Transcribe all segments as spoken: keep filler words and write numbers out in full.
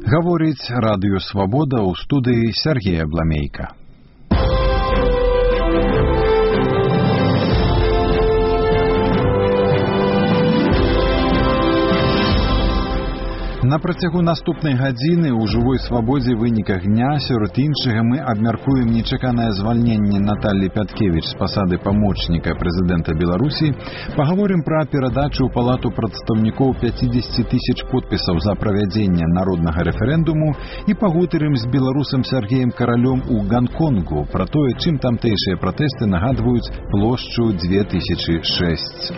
Гаворыць радыё «Свабода» ў студыі Сергея Бламейка. На працягу наступнай гадзіны ў жывой свабодзе выніках дня сярод іншага мы абмяркуем нечаканае звальненне Наталлі Пяткевіч з пасады памочніка прэзідэнта Беларусі, пагаворым пра перадачу ў палату прадстаўнікоў пяцьдзесят тысяч подпісаў за правядзенне народнага рэферэндуму і пагутарым з беларусам Сергеем Каралём у Ганконгу пра тое, чым тамтэйшыя пратэсты нагадваюць плошчу две тысячи шесть.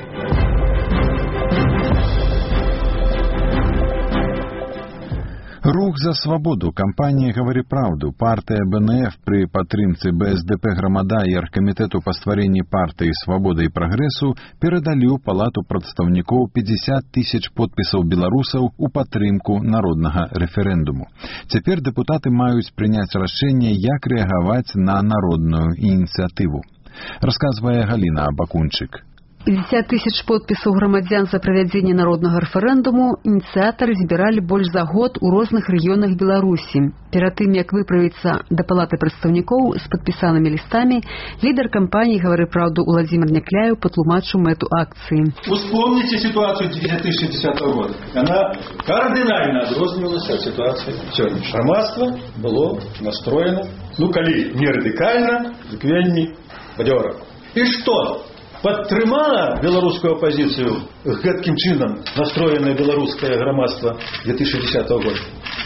Рух за свабоду, кампанія «Гавары праўду», партыя бэ эн эф пры падтрымцы бэ эс дэ пэ «Грамада» і аргкамітэту па стварэнні партыі «Свабода і прагрэсу» перадалі ў палату прадстаўнікоў пятьдесят тысяч подпісаў беларусаў у падтрымку народнага рэферэндуму. Цяпер дэпутаты маюць прыняць рашэнне, як рэагаваць на народную ініцыятыву. Расказвае Галіна Абакунчык. пятьдесят тысяч подпісаў грамадзян за правядзенне народнага рэферэндуму ініцыятары збіралі больш за год у розных рэгіёнах Беларусі. Перад тым, як выправіцца да палаты прадстаўнікоў з падпісанымі лістамі, лідар кампаніі «Гавары праўду» Уладзімір Някляеў патлумачыў мэту акцыі. Успомните ситуацию две тысячи десятого года. Она кардинально адрознівалась от ситуации сегодня. Грамадство было настроено, ну, калі не радикально, дык вельмі бадзёра. И что? Падтрымала беларускую апозіцыю гэткім чынам настроенае беларускае грамадства две тысячи десятого года?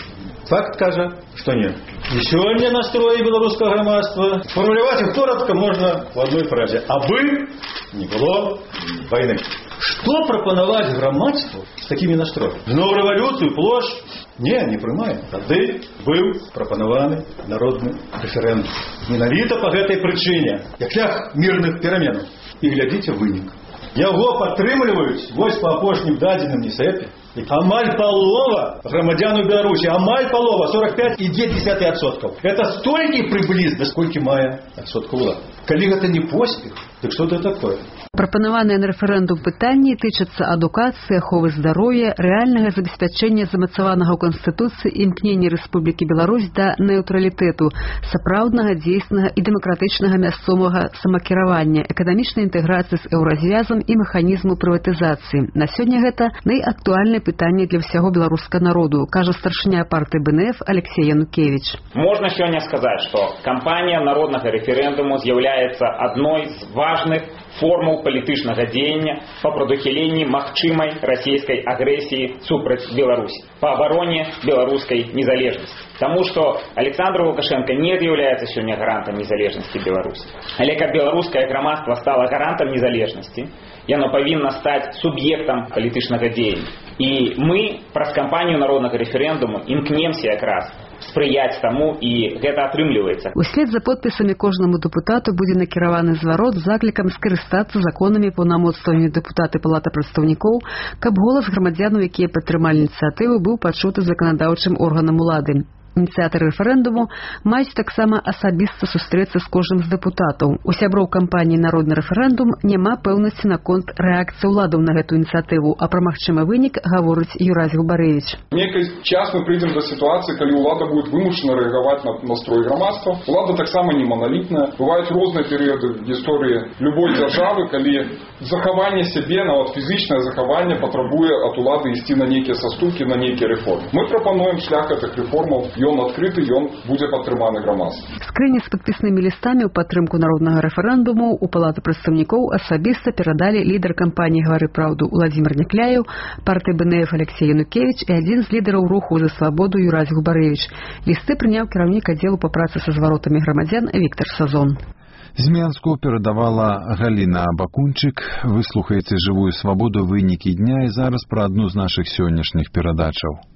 Факт кажа, што нет. І сёння настроі беларускага грамадства сфармуляваць іх коротко можна в одной фразе. Абы не было войны. Што прапанаваць грамадству з такімі настроямі? Зноў рэвалюцыю, плошч? Не, не прымаем. Тады быў прапанаваны народны рэферэндум. Менавіта па гэтай прычыне, як шлях мірных пераменаў. І глядзіце вынік. Яго падтрымліваюць вось па апошнім дадзеным НИСЭПе. Амаль палова грамадзян у Беларусі, амаль палова, сорок пять и две десятых адсоткаў. Это столькі прыблізна, сколькі мае адсоткаў улады. Калі гэта не поспех, дык што это такое? Прапанаваныя на рэферэндум пытанні тычацца адукацыі, аховы здароўя, рэальнага забеспячэння замацаванага ў Канстытуцыі імкнення Рэспублікі Беларусь да нейтралітэту, сапраўднага, дзейснага і дэмакратычнага мясцовага самакіравання, эканамічнай інтэграцыі з еўразвязам і механізму прыватызацыі. На сёння гэта найактуальнае пытанне для ўсяго беларускага народу, кажа старшыня партыі бэ эн эф Алексей Янукевич. Можна сёння сказаць, што кампанія народнага рэферэндуму з'яўляецца адной з важных формул палітычнага дзеяння па прадухіленні магчымай расійскай агрэсіі супраць Беларусі, па абароне беларускай незалежнасці. Таму што Александр Лукашенко не з'яўляецца сёння гарантам незалежнасці Беларусі. Але каб беларускае грамадства стала гарантам незалежнасці, яно павінна стаць суб'ектам палітычнага дзеяння. І мы праз кампанію народнага рэферэндуму імкнемся якраз спрыяць таму, і гэта атрымліваецца. Услед за подпісамі кожнаму дэпутату будзе накіраваны зварот з заклікам скарыстацца законамі паўнамоцтвамі дэпутаты палаты прадстаўнікоў, каб голас грамадзянаў, якія падтрымалі ініцыятыву, быў пачуты заканадаўчым органам улады. Ініцыятары рэферэндуму маюць таксама асабіста сустрэцца з кожным з дэпутатаў. У сяброў кампаніі «Народны рэферэндум» няма пэўнасці наконт рэакцыі ўладаў на гэту ініцыятыву, а пра магчымы вынік гаворыць Юразь Губарэвіч. Некий час мы прыйдзем да сітуацыі, калі ўлада будет вымушана рэагаваць на настрой грамадства. Улада таксама не монолітная. Бываюць розныя перыяды в гісторыі любой дзяржавы, калі захаванне сябе, нават фізічнае захаванне патрабуе ад улады ісці на нейкія саступкі, на нейкія рэформы. Мы прапануем шлях гэтых рэформаў. Ён адкрыты, ён будзе падтрыманы грамадствам. Скрыні з падпіснымі лістамі ў падтрымку народнага рэферэндуму ў палаты прадстаўнікоў асабіста перадалі лідар кампаніі «Гавары праўду» Уладзімір Някляеў, партыі бэ эн эф Алексей Янукевич і адзін з лідараў руху за свабоду Юразь Губарэвіч. Лісты прыняў кіраўнік аддзелу па працы са зваротамі грамадзян Віктар Сазон. З Менску перадавала Галіна Абакунчык. Вы слухаеце «Жывую свабоду», вынікі дня, і зараз пра адну з нашых сённяшніх перадачаў.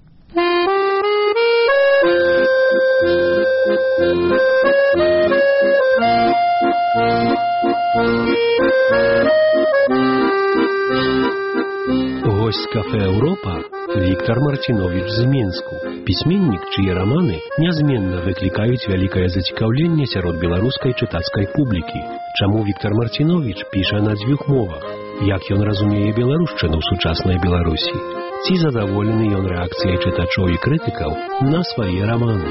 Гость кафе «Европа» Віктор Марціновіч з Менску. Пісьменнік, чые раманы нязменна выклікаюць вялікае зацікаўленне сярод беларускай чытацкай публікі. Чаму Віктор Марціновіч піша на дзвюх мовах? як ён разумее беларушчыну ў сучаснай Беларусі. Ці задаволены ён рэакцыяй чытачоў і крытыкаў на свае раманы.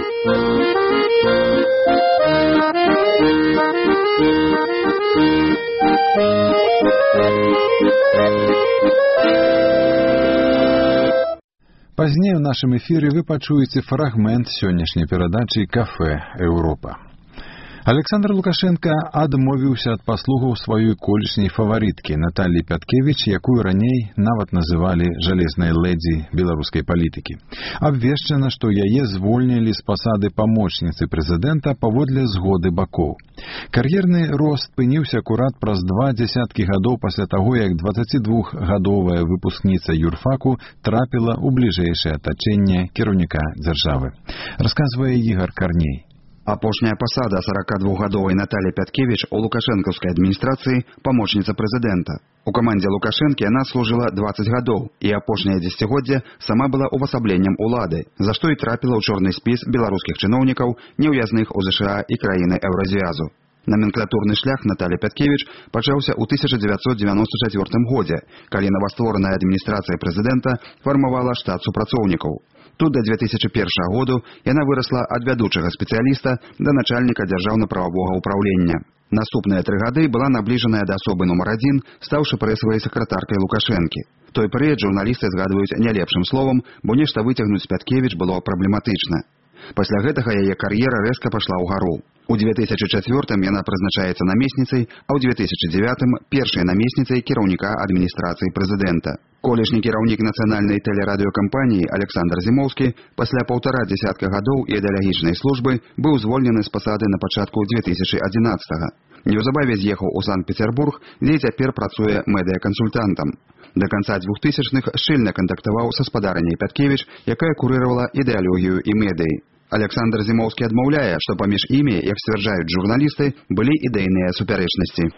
Пазней у нашым эфіры вы пачуеце фрагмент сённяшняй перадачы «Кафе Еўропа». Александр Лукашенко адмовіўся ад паслугаў сваёй колішняй фаварыткі Наталлі Пяткевіч, якую раней нават называлі жалезнай лэдзі беларускай палітыкі. Абвешчана, што яе звольнілі з пасады памочніцы прэзідэнта паводле згоды бакоў. Кар'ерны рост спыніўся акурат праз два дзясяткі гадоў пасля таго, як дваццацідвухгадовая выпускніца юрфаку трапіла ў бліжэйшае атачэнне кіраўніка дзяржавы. Расказвае Ігор Карней. Апошняя пасада сорокадвухгадовай Натальи Пяткевич у лукашэнкаўскай адміністрацыі памочніца прэзідэнта. У камандзе Лукашэнкі яна служыла дваццаць гадоў і апошняе дзесяцігоддзе сама была увасабленнем улады, за што і трапіла ў чорны спіс беларускіх чыноўнікаў, неўязных у ЗША і краіны Еўразвязу. Номенклатурны шлях Натальи Пяткевич пачаўся ў тысяча дзевяцьсот дзевяносто чацвёртым годзе, калі новаствораная адміністрацыя прэзідэнта фармавала штат супрацоўнікаў. Тут да дзве тысячы першага году яна вырасла ад вядучага спецыяліста да начальніка дзяржаўна-прававога ўпраўлення. Наступныя тры гады была набліжаная да асобы нумар адзін, стаўшы прэсавай сакратаркай Лукашэнкі. Той перыяд журналісты згадваюць не лепшым словам, бо нешта выцягнуць з Пяткевіч было праблематычна. Пасля гэтага яе кар'ера рэзка пайшла ўгару. У дзве тысячы чацвёртым яна прызначаецца намесніцай, а ў дзве тысячы дзевятым першай намесніцай кіраўніка адміністрацыі прэзідэнта. Колішні кіраўнік нацыянальнай тэлерадыёкампаніі Александр Зімоўскі пасля паўтара дзясятка гадоў ідэалагічнай службы быў звольнены з пасады на пачатку дзве тысячы адзінаццатага. Неўзабаве з'ехаў у Санкт-Пецярбург, дзе цяпер працуе медыякансультантам. Да канца двухтысячных шчыльна кантактаваў са спадарняй Пяткевіч, якая курыравала ідэалогію і медыі. Александр Зімоўскі адмаўляе, што паміж імі, як сцвярджаюць журналісты, былі ідэйныя супярэчнасці.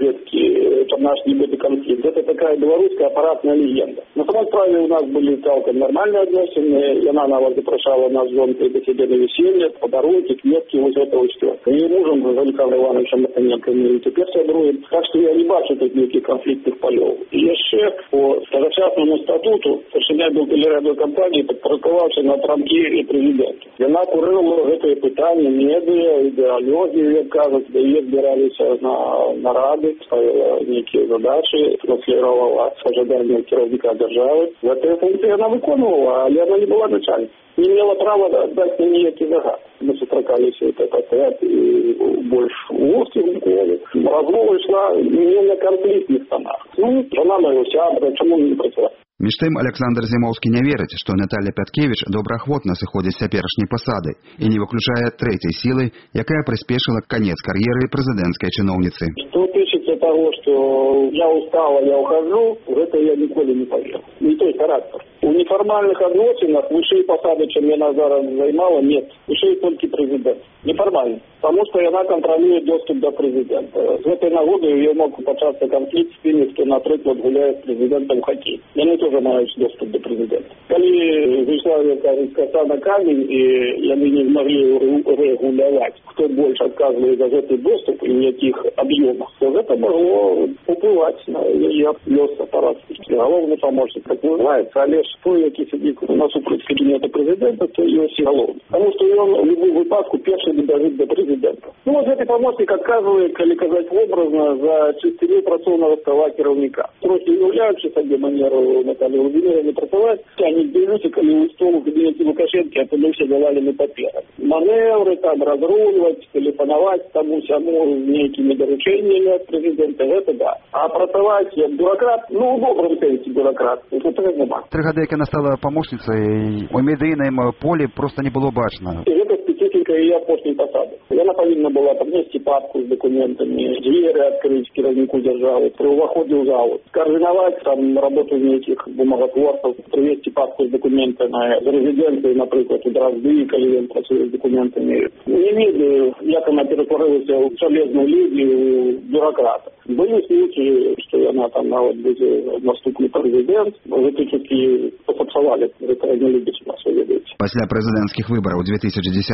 Наш небытый конфликт. Это такая белорусская аппаратная легенда. На самом деле у нас были целком нормальные отношения, и она нас запрошала на звонки до себе на веселье, подарунки, кнопки, вот этого все. И мужем с Александром Ивановичем Матаненко мы теперь собруем. Так что я не бачу тут никаких конфликтных полев. И еще по тогочасному статуту Сашиня был телерадиокомпании, подпорядковавший на трамке и президенту. И она курила это питание, медиа, идеологию, кажется, да и избирались на, на рады, ставила некие задачи, транслировала ожидания кировника державы. В этой функции она выполняла, але она не была начальником. Не имела права дать на нее загад. Мы сострокались этот отряд и больше в Устье. Размова шла не на конфликтных тонах. Ну, жена моего сябра, чему не працевать. Між тым, Александр Зімоўскі не верыць, што Наталья Пяткевіч добраахвотна сыходзіць з цяперашняй пасады і не выключае трэцяй сілы, якая прыспешыла канец кар'еры прэзідэнцкай чыноўніцы. Что тычыцца того, что я устала, я ухожу, гэта я ніколі не поверил. Не той характер. У неформальных адносінах вышэй пасады, чым яна зараз займала, нет. Вышэй толькі прэзідэнт. Неформально. Потому что она контролирует доступ до президента. С этой нагоды ее мог початься конфликт с теми, кто, например, гуляет с президентом в хоккей. И они тоже имеют доступ до президента. Когда вышла коса на камень, и они не могли регулировать, кто больше отказывает за этот доступ и в каких объемах, то это могло уплывать на ее лёс аппарат. Головный помощник, как называется, Олеж той, який сидит на супротив кабинета президента, то ее головный. Потому что он в любую выпадку первый добежит до президента. Ну, вот этот помощник отказывает, коли казать образно, за чистоту працовного стола керовника. Просто являются себе манеру Натальи Владимировны працевать, они берутся, коли у стола в кабинете Лукашенко, а то все давали на паперах. Маневры, там, разруливать, телефоновать, тому-сяму, некими доручениями от президента, это да. А працевать, я бюрократ, ну, в добром senсе бюрократ, это тоже нема. Три года, як она стала помощницей, у медийном поле просто не было бачно. Это специфика ее апошней посады. Она повинна была поднести папку с документами, двери открыть керовнику державы, при уходе в зал, координовать там работу неких бумаготворцев, привести папку с документами, за резиденцией, например, у Дрозды, коли працует с документами. Не видно, як она перетворилась в железную леди бюрократа. Были случаи, что она там навод будет наступный президент, вы таки посапсовали, это не любите нас увидеть. Пасля прэзідэнцкіх выбараў две тысячи десятого году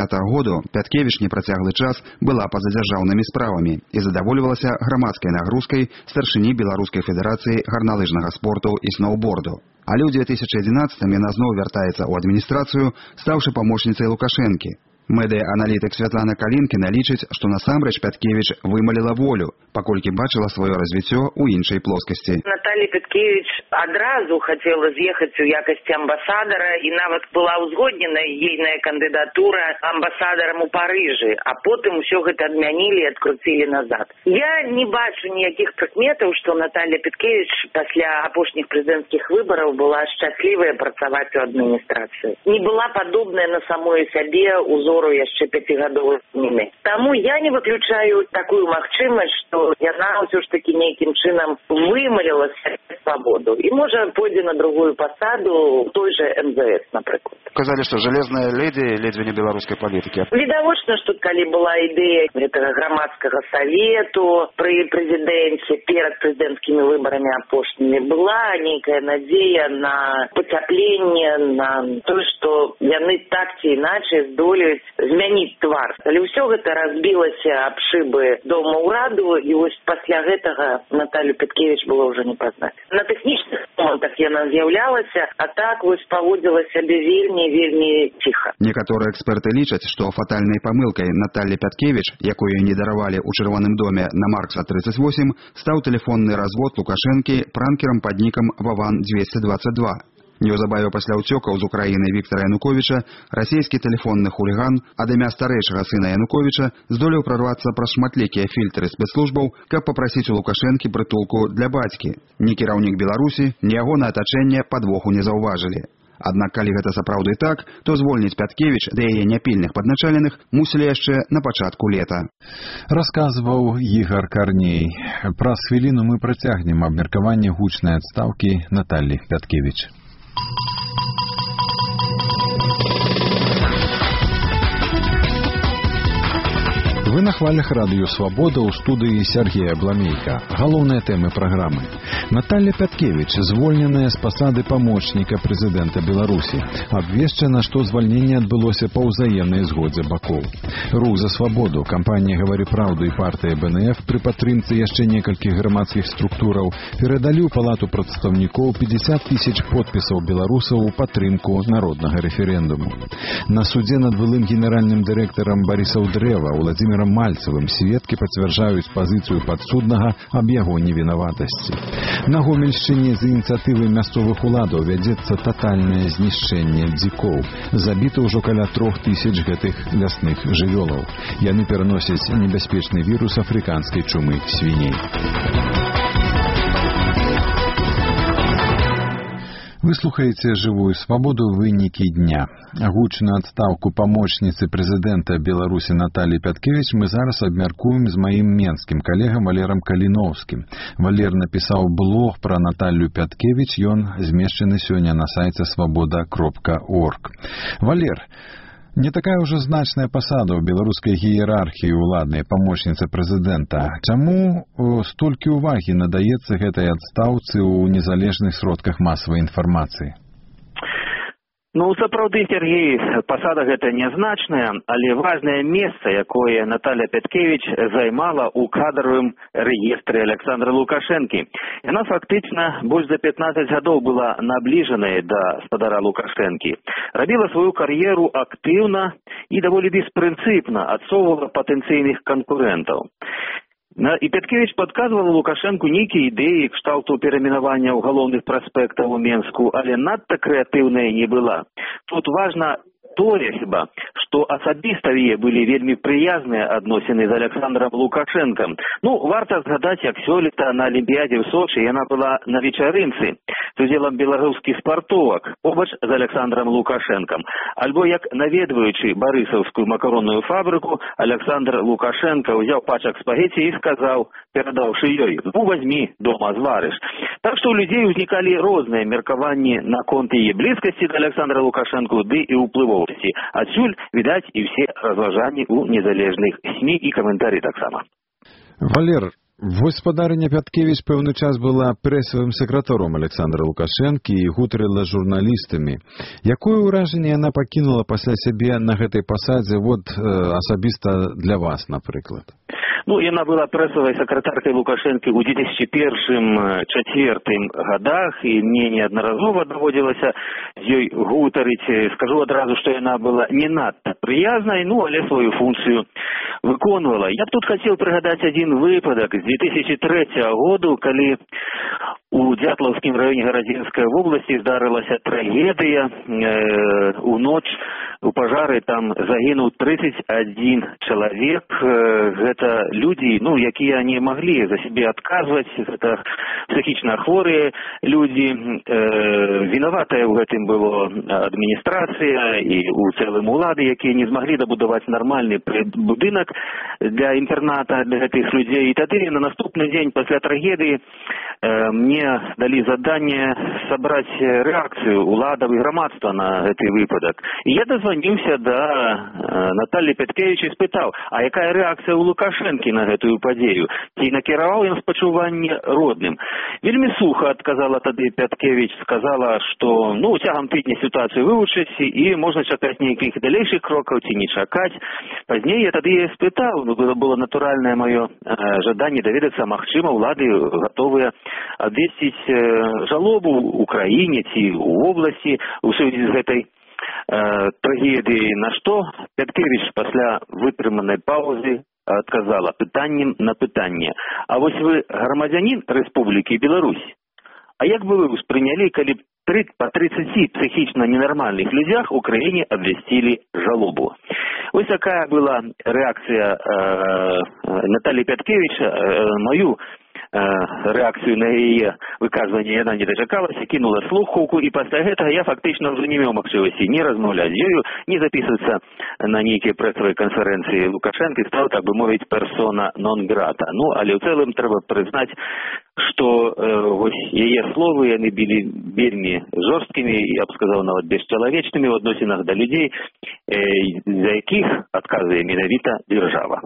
свабоду» Пяткевіч непрацяглы час была па-за дзяржаўнымі справамі і задавольвалася грамадскай нагрузкай старшыні Беларускай федэрацыі гарналыжнага спорту і сноўборду. Але ў две тысячы адзінаццатым яна зноў вяртаецца ў адміністрацыю, стаўшы памочніцай Лукашэнкі. Медыа-аналітык Святлана Калінкіна лічыць, што насамрэч Пяткевіч вымаліла волю, паколькі бачыла сваё развіццё ў іншай плоскасці. Наталья Пяткевіч адразу хацела з'ехаць у якасці амбасадара і нават была ўзгоднена ейная кандыдатура амбасадарам у Парыжы, а потым усё гэта адмянілі і адкруцілі назад. Я не бачу ніякіх прыкметаў, што Наталья Пяткевіч пасля апошніх прэзідэнцкіх выбараў была шчаслівая працаваць у адміністрацыі. Не была падобная на самой сябе узор яшчэ пяцігадовай змены. Таму я не выключаю такую магчымасць, што яна ўсё ж такі нейкім чынам вымаліла свабоду і можа пойдзе на другую пасаду той же эм зэ эс, напрыклад. Казалі, што жалезная леди ледзьве не беларускай палітыкі. Відавочна, што калі была ідэя гэтага грамадскага савету пры прэзідэнце перад прэзідэнцкімі выбарамі апошнімі, была нейкая надзея на пацяпленне, на тое, што яны так ці іначай здолеюць змяніць твар. Але ўсё гэта разбілася аб шыбы дома ўраду, і вось пасля гэтага Наталью Пяткевіч было ўжо не пазнаць. На тэхнічных момантах яна з'яўлялася, а так вось паводзіла сябе вельмі, вельмі ціха. Некаторыя эксперты лічаць, што фатальнай памылкай Натальі Пяткевіч, якую не даравалі ў Чырвоным доме на Маркса тридцать восемь, стаў тэлефонны развод Лукашэнкі пранкерам пад нікам Ваван двести двадцать два. Неўзабаве пасля ўцёкаў з Украіны Віктара Януковіча расійскі тэлефонны хуліган ад імя старэйшага сына Януковіча здолеў прарвацца праз шматлікія фільтры спецслужбаў, каб папрасіць у Лукашэнкі прытулку для бацькі. Ні кіраўнік Беларусі, ні ягонае атачэнне падвоху не заўважылі. Аднак, калі гэта сапраўды так, то звольніць Пяткевіч да яе няпільных падначаленых мусілі яшчэ на пачатку лета. Расказваў Ігар Карней. Праз хвіліну мы працягнем абмеркаванне гучнай адстаўкі Наталлі Пяткевіч. Вы на хвалях радыё «Свабода» ў студыі Сергея Бламейка. Галоўныя тэмы праграмы. Наталья Пяткевіч звольненая з пасады памочніка прэзідэнта Беларусі. Абвешчана, што звальненне адбылося па ўзаемнай згодзе бакоў. Рух за свабоду, кампанія «Гавары праўду» і партыя бэ эн эф пры падтрымцы яшчэ некалькіх грамадскіх структураў перадалі ў палату прадстаўнікоў пятьдесят тысяч подпісаў беларусаў у падтрымку народнага рэферэндуму. На судзе над былым генеральным дырэктарам Барысаў Дрэва Владзімірам Мальцевым сведкі пацвярджаюць пазіцыю падсуднага аб яго невінаватасці. На Гомельшчыне з ініцыятывы мясцовых уладаў вядзецца татальнае знішчэнне дзікоў. Забіта ўжо каля трох тысяч гэтых лясных жывёлаў. Яны пераносяць небяспечны вірус афрыканскай чумы свіней. Вы слухаеце «Жывую свабоду» вынікі дня. Гучную адстаўку памочніцы прэзідэнта Беларусі Натальі Пяткевіч мы зараз абмяркуем з маім менскім калегам Валерам Каліноўскім. Валер напісаў блог пра Наталлю Пяткевіч, ён змешчаны сёння на сайце свабода кропка орг. Валер, не такая ўжо значная пасада ў беларускай іерархіі ўладнай памочніцы прэзідэнта. Чаму столькі ўвагі надаецца гэтай адстаўцы ў незалежных сродках масавай інфармацыі? Ну, сапраўды, Сергей, пасада гэта нязначная, але важнае месца, якое Наталья Пяткевіч займала ў кадравым рэестры Александра Лукашэнкі. Яна фактычна больш за пятнадцаць гадоў была набліжанай да спадара Лукашэнкі. Рабіла сваю кар'еру актыўна і даволі беспрынцыпна адсоўвала патэнцыйных канкурэнтаў. І Пяткевіч падказвала Лукашэнку нейкія ідэі кшталту перамінавання ўгалоўных праспектаў у Менску, але надта крэатыўная не была. Тут важна тое, хіба, што асабіста в яе былі вельмі прыязныя адносіны з Александром Лукашэнкам. Ну, варта згадаць, як сёлета на Алімпіядзе ў Сочы яна была на вечарынцы з удзелам беларускіх спартовак побач з Александром Лукашэнкам. Альбо як наведваючы барысаўскую макаронную фабрыку, Александр Лукашэнка ўзяў пачак спагеці і сказаў, перадаўшы ёй: «Ну, возьми, дома зварыш». Так што ў людзей узнікалі розныя меркаванні наконт яе блізкасці да Александра Лукашэнку, ды і ўплывоў. Адсюль відаць і ўсе разважанні ў незалежных СМІ і каментары таксама. Валер, Вось спадарыня Пяткевіч пэўны час была прэсавым сакратаром Александра Лукашэнкі і гутарыла з журналістамі. Якое ўражанне яна пакінула пасля сябе на гэтай пасадзе, вот асабіста для вас, напрыклад? Ну, яна была прэсавай сакратаркай Лукашэнкі ў две тысячи першым - чацвёртым годах, і мне неаднаразова даводзілася з ёй гутарыць. Скажу адразу, што яна была не надта прыязнай, ну, але сваю функцыю выконвала. Я б тут хацеў прыгадаць адзін выпадак з две тысячи трэцяга году, калі у Дятлаўскім раёне Гарадзінскай вобласці здарылася трагедыя. Э, у ноч у пажары там загінуў тридцать один чалавек. Э, гэта людзі, ну, якія не маглі за сябе адказваць, гэта псіхічна хворыя людзі. Э, вінаватая ў гэтым было адміністрацыя і у цэлым улады, якія не змаглі дабудаваць нармальны будынак для інтэрната для гэтых людзей. І тады на наступны дзень пасля трагедыі э, мне далі заданне сабраць рэакцыю уладаў і грамадства на гэты выпадак. І я дазваніўся да э, Натальи Пяткевіч і спытаў, а якая рэакцыя ў Лукашэнкі на гэтую падзею? Ці накіраваў ён спачуванне родным? Вельмі суха адказала тады Пяткевіч, сказала, што ну, цягам тыдня сітуацыю вывучыць і можна чакаць нейкіх далейшых крокаў ці не чакаць. Пазней я тады я спытаў, ну, было натуральнае маё э, жаданне даведацца, магчыма, улады гатовыя абвесціць э, жалобу ў краіне ці ў вобласці у сувязі з гэтай э, трагедыі, на што Пяткевіч пасля вытрыманай паўзы адказала пытаннем на пытанне. А вось вы грамадзянін Рэспублікі Беларусь. А як бы вы ўспрынялі, калі по тридцати психічно ненормальных людях у краіне абвясцілі жалобу? Вось такая была рэакцыя э, Натальи Пяткевіч. Э, мою рэакцыю на яе выказванне яна не дачакалася, кінула слухаўку, і пасля гэтага я фактычна ўжо не меў магчымасці не размаўляць з ёю, не запісвацца на нейкія прэсавыя канферэнцыі Лукашэнкі, стаў, так бы мовіць, персона нон-грата. Ну, але ў цэлым трэба прызнаць, што э, вось яе словы яны былі вельмі жорсткімі, я б сказаў, нават бесчалавечнымі ў адносінах да людзей, э, за якіх адказвае менавіта дзяржава.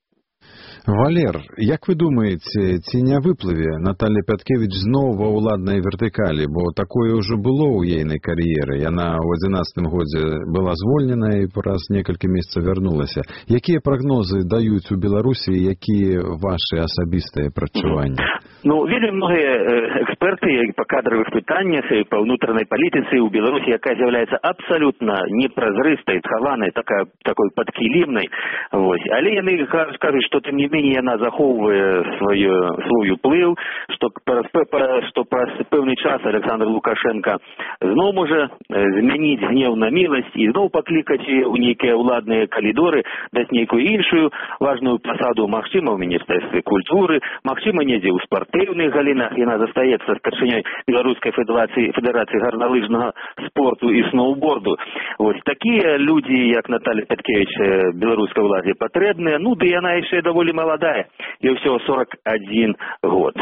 Валер, як вы думаеце, ці не выплыве Наталья Пяткевіч зноў ва ўладнай вертыкалі, бо такое ўжо было ў ейнай кар'еры. Яна ў адзінаццатым годзе была звольнена і праз некалькі месяцаў вярнулася. Якія прагнозы даюць у Беларусі, якія вашы асабістыя прадчуванні? Ну, вельмі многія эксперты па кадравых пытаннях і па ўнутранай палітыцы ў Беларусі, якая з'яўляецца абсалютна непразрыстай, схаванай, такая, такой падкілімнай. Вось. Але яны скажуць, што тым не менее яна захоўвае свой, свой уплыў, што, што праз пэўны час Александр Лукашенко зноў можа змяніць гнеў на міласць і зноў паклікаць у нейкія ўладныя калідоры, даць нейкую іншую важную пасаду, магчыма, ў міністэрстве культуры, магчыма, недзе ў спартыўных галінах. Яна застаецца старшынёй Беларускай федэрацыі, федэрацыі гарналыжнага спорту і сноуборду. Вось такія людзі, як Наталья Пяткевіч, беларускай уладзе патрэбныя. Ну, ды яна яшчэ даволі маладая, ёй усього сорок один год.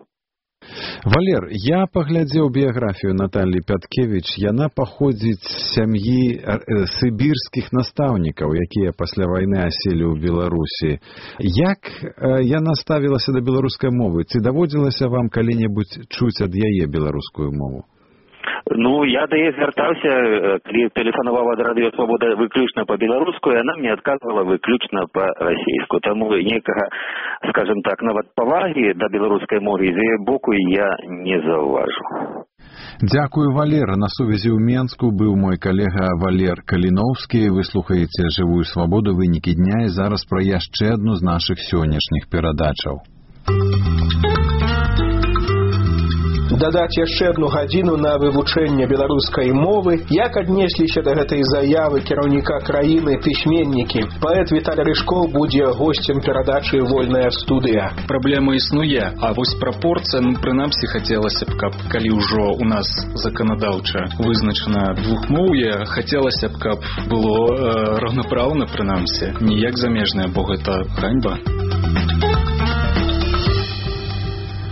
Валер, я паглядзеў біяграфію Натальи Пяткевіч. Яна паходзіць з сям'і сібірскіх настаўнікаў, якія пасля вайны аселі ў Беларусі. Як яна ставілася да беларускай мовы? Ці даводзілася вам калі-небудзь чуць ад яе беларускую мову? Ну, я да яе звяртаўся, калі тэлефанаваў ад радыё Свабода выключна па-беларуску, і яна мне адказвала выключна па-расійску. Таму нейкага, скажем так, нават павагі да беларускай мовы з яе боку я не заўважу. Дзякую, Валер. На сувязі ў Менску быў мой калега Валер Каліноўскі. Вы слухаеце «Жывую свабоду», вынікі дня, і зараз пра яшчэ адну з нашых сённяшніх перадачаў. Дадаць яшчэ одну гадзіну на вывучэнне беларускай мовы. Як аднесліся да гэтай заявы кіраўніка краіны пісьменнікі? Паэт Віталій Рыжкоў будзе госцем перадачы «Вольная студыя». Праблема існуе, а вось прапорцыя, ну, прынамсі, хацелася б, каб калі ўжо у нас заканадаўча вызначана двухмоўе, хацелася б, каб было э, раўнапраўна, прынамсі, не як замежнае, бо гэта ганьба.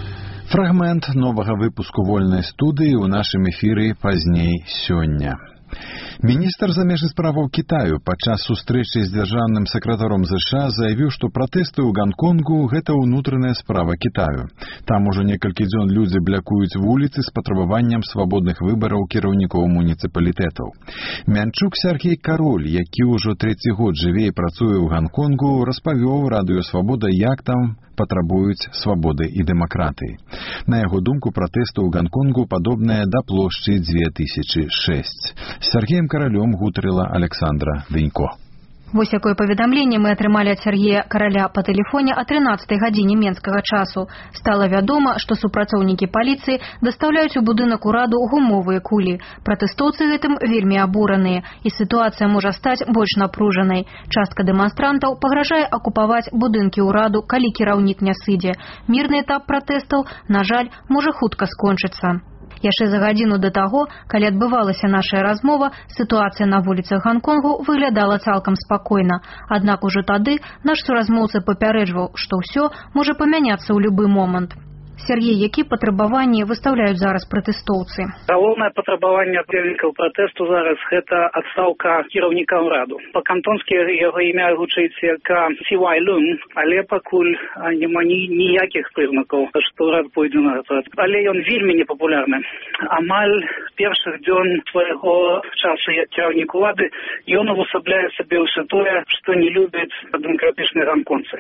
Фрагмент новага выпуску «Вольнай студыі» ў нашым эфіры пазней сёння. Міністр замежных справаў Кітаю падчас сустрэчы з дзяржаўным сакратаром ЗША заявіў, што пратэсты ў Ганконгу – гэта ўнутраная справа Кітаю. Там ужо некалькі дзён людзі блякуюць вуліцы з патрабаваннем свабодных выбараў кіраўнікоў муніцыпалітэтаў. Мянчук Сергей Кароль, які ўжо трэці год жыве і працуе ў Ганконгу, распавёў Радыё Свабода, як там патрабуюць свабоды і дэмакратыі. На яго думку, пратэсты ў Ганконгу падобныя да плошчы дзве тысячы шэсць. З Сергеем Каралём гутарыла Александра Дынько. Вось якое паведамленне мы атрымалі ад Сергея Караля па тэлефоне о трынаццатай гадзіне менскага часу. Стала вядома, што супрацоўнікі паліцыі дастаўляюць у будынак ураду гумовыя кулі. Пратэстоўцы гэтым вельмі абураныя, і сітуацыя можа стаць больш напружанай. Частка дэманстрантаў пагражае акупаваць будынкі ўраду, калі кіраўнік не сыдзе. Мірны этап пратэстаў, на жаль, можа хутка скончыцца. Яшчэ за гадзіну да таго, калі адбывалася нашая размова, сітуацыя на вуліцах Ганконгу выглядала цалкам спакойна. Аднак ужо тады наш суразмоўца папярэджваў, што ўсё можа памяняцца ў любы момант. Сергей, які патрабаванні выстаўляюць зараз пратэстоўцы? Галоўнае патрабаванне удзельнікаў пратэсту зараз гэта адстаўка кіраўніка ўраду. Па-кантонскі яго імя гучыць як Ці Вай Лун, але пакуль няма ніякіх прызнакаў, што ўрад пойдзе на гэта. Але ён вельмі непапулярны. Амаль першых дзён свайго часу як кіраўнік улады ён увасабляе сабе ўсё тое, што не любяць дэмакратычныя ганконцы.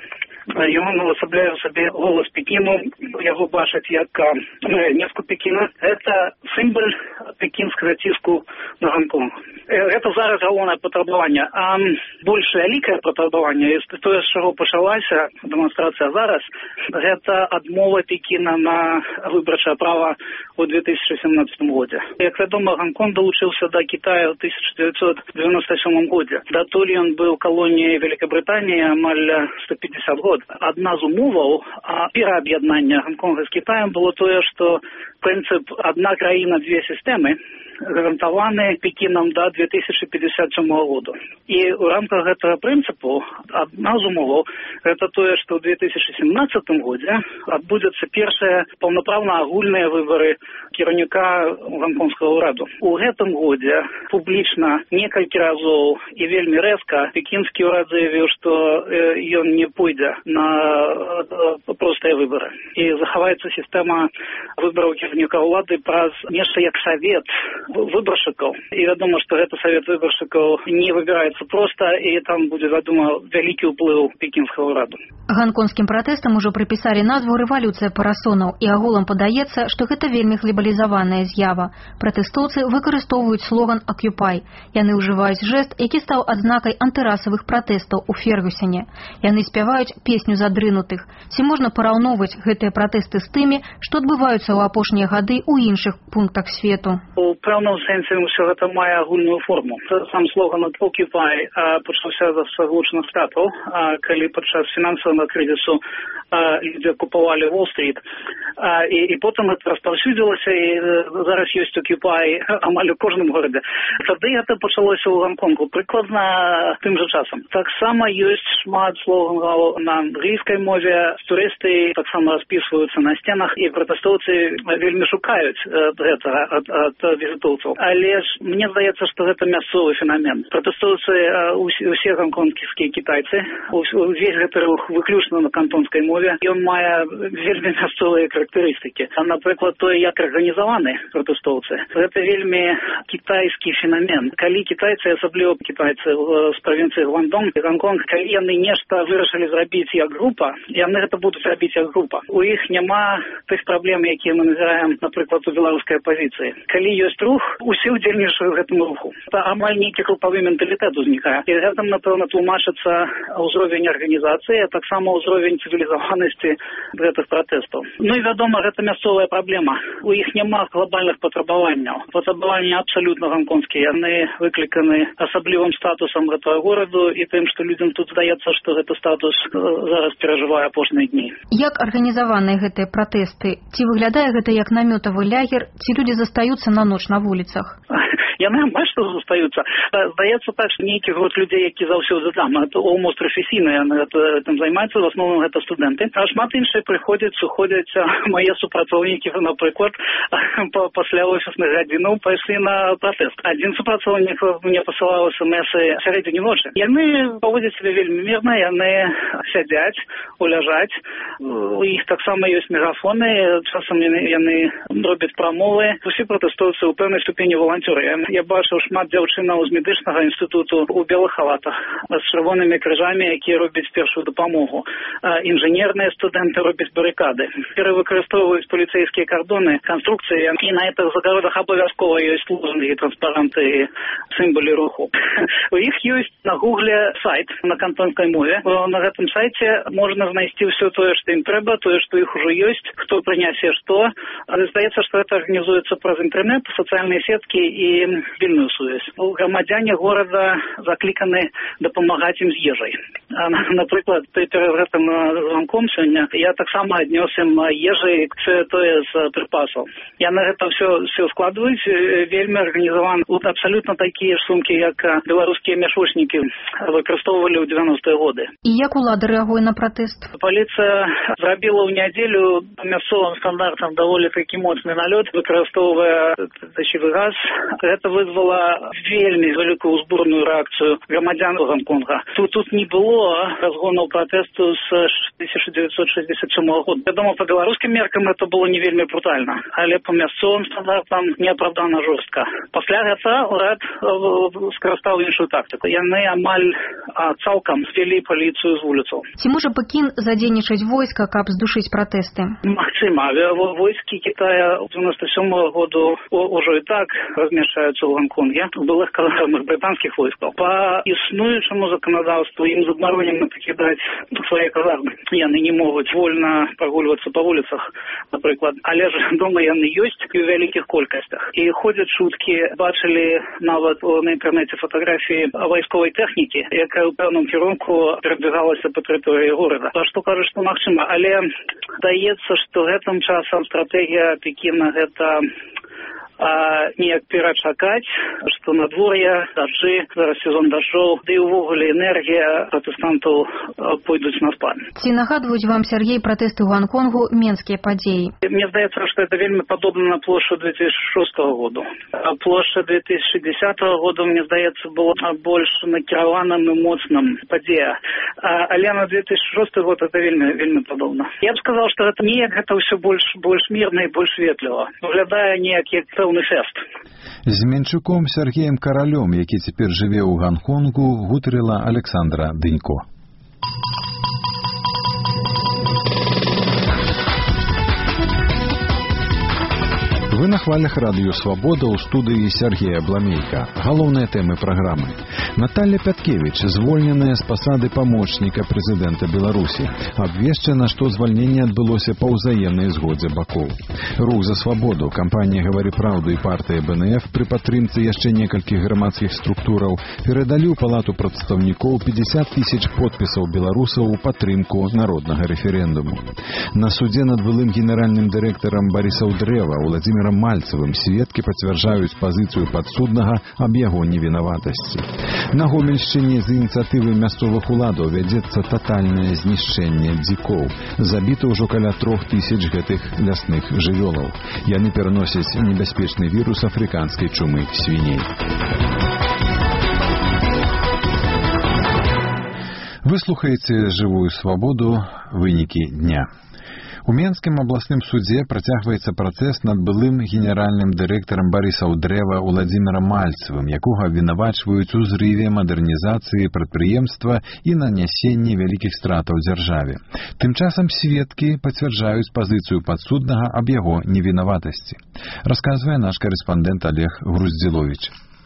Ён увасабляе сабе голас Пекіну, яго бачаць як неску Пекіна. Это сімвол пекінскага ціску на Гонконг. Это зараз галоўнае патрабаванне. А больш вялікае патрабаванне, тое, з чаго пачалася дэманстрацыя зараз, гэта адмова Пекіна на выбарчае права ў две тысячы сямнаццатым годзе. Як вядома, Гонконг далучыўся да Китая ў тысяча дзевяцьсот девяносто сёмым годзе. Датуль ён быў калоніяй Великабрытаніі амаль сто пятьдесят год. Адна з умоваў перааб'яднання Гонконга з Китаем было тое, што прынцып «одна краіна, две сістэмы» гарантаваны Пекінам да две тысячи пятьдесят сёмого года. І ў рамках гэтага прынцыпу адна з умоваў гэта тое, што ў две тысячи семнадцатым годзе адбудзецца першыя паўнапраўна агульныя выбары кіраўніка гонконгскага ўраду. У гэтым годзе публічна некалькі разоў і вельмі рэзка пекінскі ўрад заявіў, што ён не пойдзе на простыя выбары. І захаваецца сістэма выбараў кіраўніка ўлады праз нешта як савет выбаршчыкаў. І вядома, што гэта савет выбаршчыкаў не выбіраецца проста, і там будзе, вядома, вялікі ўплыў пекінскага ўраду. Ганконгскім пратэстам ужо прыпісалі назву рэвалюцыя парасонаў, і агулам падаецца, што гэта вельмі глобалізаваная з'ява. Пратэстоўцы выкарыстоўваюць слоган «Occupy». Яны ўжываюць жэст, які стаў адзнакай антырасавых пратэстаў у Фергюсене. Яны спяваюць песню задрынутых. Ці можна параўноўваць гэтыя пратэсты з тымі, што адбываюцца ў апошнія гады ў іншых пунктах свету? У пэўным сэнсе ўсё гэта мае агульную форму. Сам слоган «Occupy» пачаўся з агучаных штатаў, калі падчас фінансавага крызісу людзі акупавалі Уолл-стріт. І, і потым гэта распаўсюдзілася, і зараз ёсць «Occupy» амаль у кожным горадзе. Тады гэта пачалося ў Гонконгу прыкладна тым жа часам. Таксама ёсць шмат слоганаў на англійскай мове, турысты таксама распісваюцца на сценах, і пратэстоўцы вельмі шукаюць гэтага ад, ад візітоўцаў. Але ж мне здаецца, што гэта мясцовы феномен. Пратэстоўцы усе гонконгскія кітайцы, увесь гэты рух выключна на кантонскай мове, ён мае вельмі мясцовыя характарыстыкі. А, напрыклад, тое, як арганізаваны пратэстоўцы, гэта вельмі кітайскі феномен. Калі кітайцы, асабліва кітайцы з правінцыі Гуандонг і Гонконг, калі яны нешта вырашылі зрабіць як група, яны гэта будуць рабіць як група. У іх няма тых праблем, якія мы назіраем, напрыклад, у беларускай апазіцыі. Калі ёсць рух, усе ўдзельнічаюць гэтаму руху. Та амаль нейкі групавы менталітэт узнікае. І гэтым, напэўна, тлумачыцца ўзровень арганізацыі, а таксама ўзровень цывілізаванасці гэтых пратэстаў. Ну і вядома, гэта мясцовая праблема. У іх няма глобальных патрабаванняў. Патрабаванні абсалютна гонконгскія. Яны выкліканы асаблівым статусам гэтага гораду і тым, што людзям тут здаецца, што гэты статус зараз перажывае апошнія дні. Як арганізаваныя гэтыя пратэсты? Ці выглядае гэта як як намётавы лягер, ці людзі застаюцца на ноч на вуліцах? Яны амаль што застаюцца. Здаецца так, што нейкіх вот людзей, які заўсёды там, это almost прафесійна, яны гэтым займаюцца, в асноўным гэта студэнты. А шмат іншыя прыходзяць, суходзяць мае супрацоўнікі, напрыклад, пасля офісных гадзінаў пайшлі на пратэст. Адзін супрацоўнік мне пасылаў эс-эмэсы сярэдзіне ночы. Яны паводзяць сябе вельмі мірна, яны сядзяць, уляжаць. У іх таксама ёсць мегафоны, часам яны робяць прамовы. Усе пратэстуюцца ў пэўнай ступені валанцёры. Я бачыў шмат дзяўчынаў з медычнага інстытуту ў белых халатах з чырвонымі крыжамі, якія робяць першую дапамогу. Інжынерныя студэнты робяць барыкады. Перавыкарыстоўваюць паліцэйскія кардоны, канструкцыі, і на гэтых загародах абавязкова ёсць лозунгі, транспаранты і сімвалы руху. У іх ёсць на гугле сайт на кантонскай мове. На гэтым сайце можна знайсці ўсё тое, што ім трэба, тое, што іх ужо ёсць, хто прынясе што. Але здаецца, што гэта арганізуецца праз інтэрнэт, сацыяльныя сеткі і вільную сувязь. Грамадзяне горада закліканы дапамагаць ім з ежай. Напрыклад, перад гэтым званком сёння я таксама аднёс ім ежай, тое з прыпасаў. Яны гэта ўсё ўсё складваюць, вельмі арганізаваны. Абсалютна такія ж сумкі, як беларускія мяшочнікі выкарыстоўвалі ў дзевяностыя годы. І як улада рэагуе на пратэст? Паліцыя зрабіла ў нядзелю па мясцовым стандартам даволі такі моцны налёт, выкарыстоўвае даждзевы газ. Гэта вызвала вельмі вялікую ўзбурную рэакцыю грамадзян Гонконга. Тут тут не было разгонаў пратэсту з тысяча дзевятьсот шэсцьдзесят сёмага года. Вядома, па беларускім меркам это было не вельмі брутальна, але па мясцовым стандартам неапраўдана жорстка. Пасля гэта ўрад скарыстаў іншую тактыку. Яны амаль цалкам звялі паліцыю з вуліцаў. Ці можа Пекін задзейнічаць войска, каб здушыць пратэсты? Магчыма. Войскі Китая дзевяносто сёмага году ўжо і так размяшчаюцца ў Гонконге, былых калонных брытанскіх войскаў. Па існуючаму заканадаўству ім забаронена пакідаць свае казармы. Яны не могуць вольна прагульвацца па вуліцах, напрыклад. Але ж дома яны ёсць і ў вялікіх колькасцях. І ходзяць чуткі, бачылі нават на інтэрнэце фатаграфіі вайсковай тэхнікі, якая ў пэўным кірунку перабягалася па тэрыторыі горада. А што кажа, што магчыма. Але здаецца, што гэтым часам стратэгія Пекіна гэта а неяк перачакаць, што надвор'е, дажджы, зараз сезон дажджоў, ды і ўвогуле энергія пратэстантаў пойдуць на спад. Ці нагадваюць вам, Сергей, пратэсты ў Гонконгу менскія падзеі? Мне здаецца, што это вельмі падобна на плошчу две тысячи шостага году. А плошча две тысячи десятага году, мне здаецца, была больш накіраваным і моцным падзея. Але на две тысячи шосты год это вельмі вельмі падобна. Я б сказаў, што гэта неяк гэта ўсё больш больш мірна і больш ветліва. Выглядае неяк як пэўны фест. З Менчуком Сергеем Каралём, які цяпер жыве ў Гонконгу, гутарыла Александра Дынько. Вы на хвалях радыё «Свабода» ў студыі Сергея Бламейка. Галоўныя тэмы праграмы. Наталья Пяткевич, звольненая з пасады памочніка прэзідэнта Беларусі. Абвешчана, што звальненне адбылося па ўзаемнай згодзе бакоў. Рух за свабоду, кампанія «Гавары праўду» і партыя бэ эн эф пры падтрымцы яшчэ некалькіх грамадскіх структураў перадалі ў палату прадстаўнікоў пятьдесят тысяч подпісаў беларусаў у падтрымку народнага рэферэндуму. На судзе над былым генеральным дырэктарам Барысаў Дрэва Уладзімірам Мальцевым сведкі пацвярджаюць пазіцыю падсуднага аб яго невінаватасці. На Гомельшчыне з ініцыятывы мясцовых уладаў вядзецца татальнае знішчэнне дзікоў. Забіта ўжо каля трох тысяч гэтых лясных жывёлаў. Яны пераносяць небяспечны вірус афрыканскай чумы свіней. Вы слухаеце «Жывую свабоду», вынікі дня. У Менскім абласным судзе працягваецца працэс над былым генеральным дырэктарам Барысаў Дрэва Уладзімірам Мальцевым, якога абвінавачваюць у зрыве мадэрнізацыі прадпрыемства і нанясенні вялікіх стратаў дзяржаве. Тым часам сведкі пацвярджаюць пазіцыю падсуднага аб яго невінаватасці. Расказвае наш карэспандэнт Олег Груздзіловіч.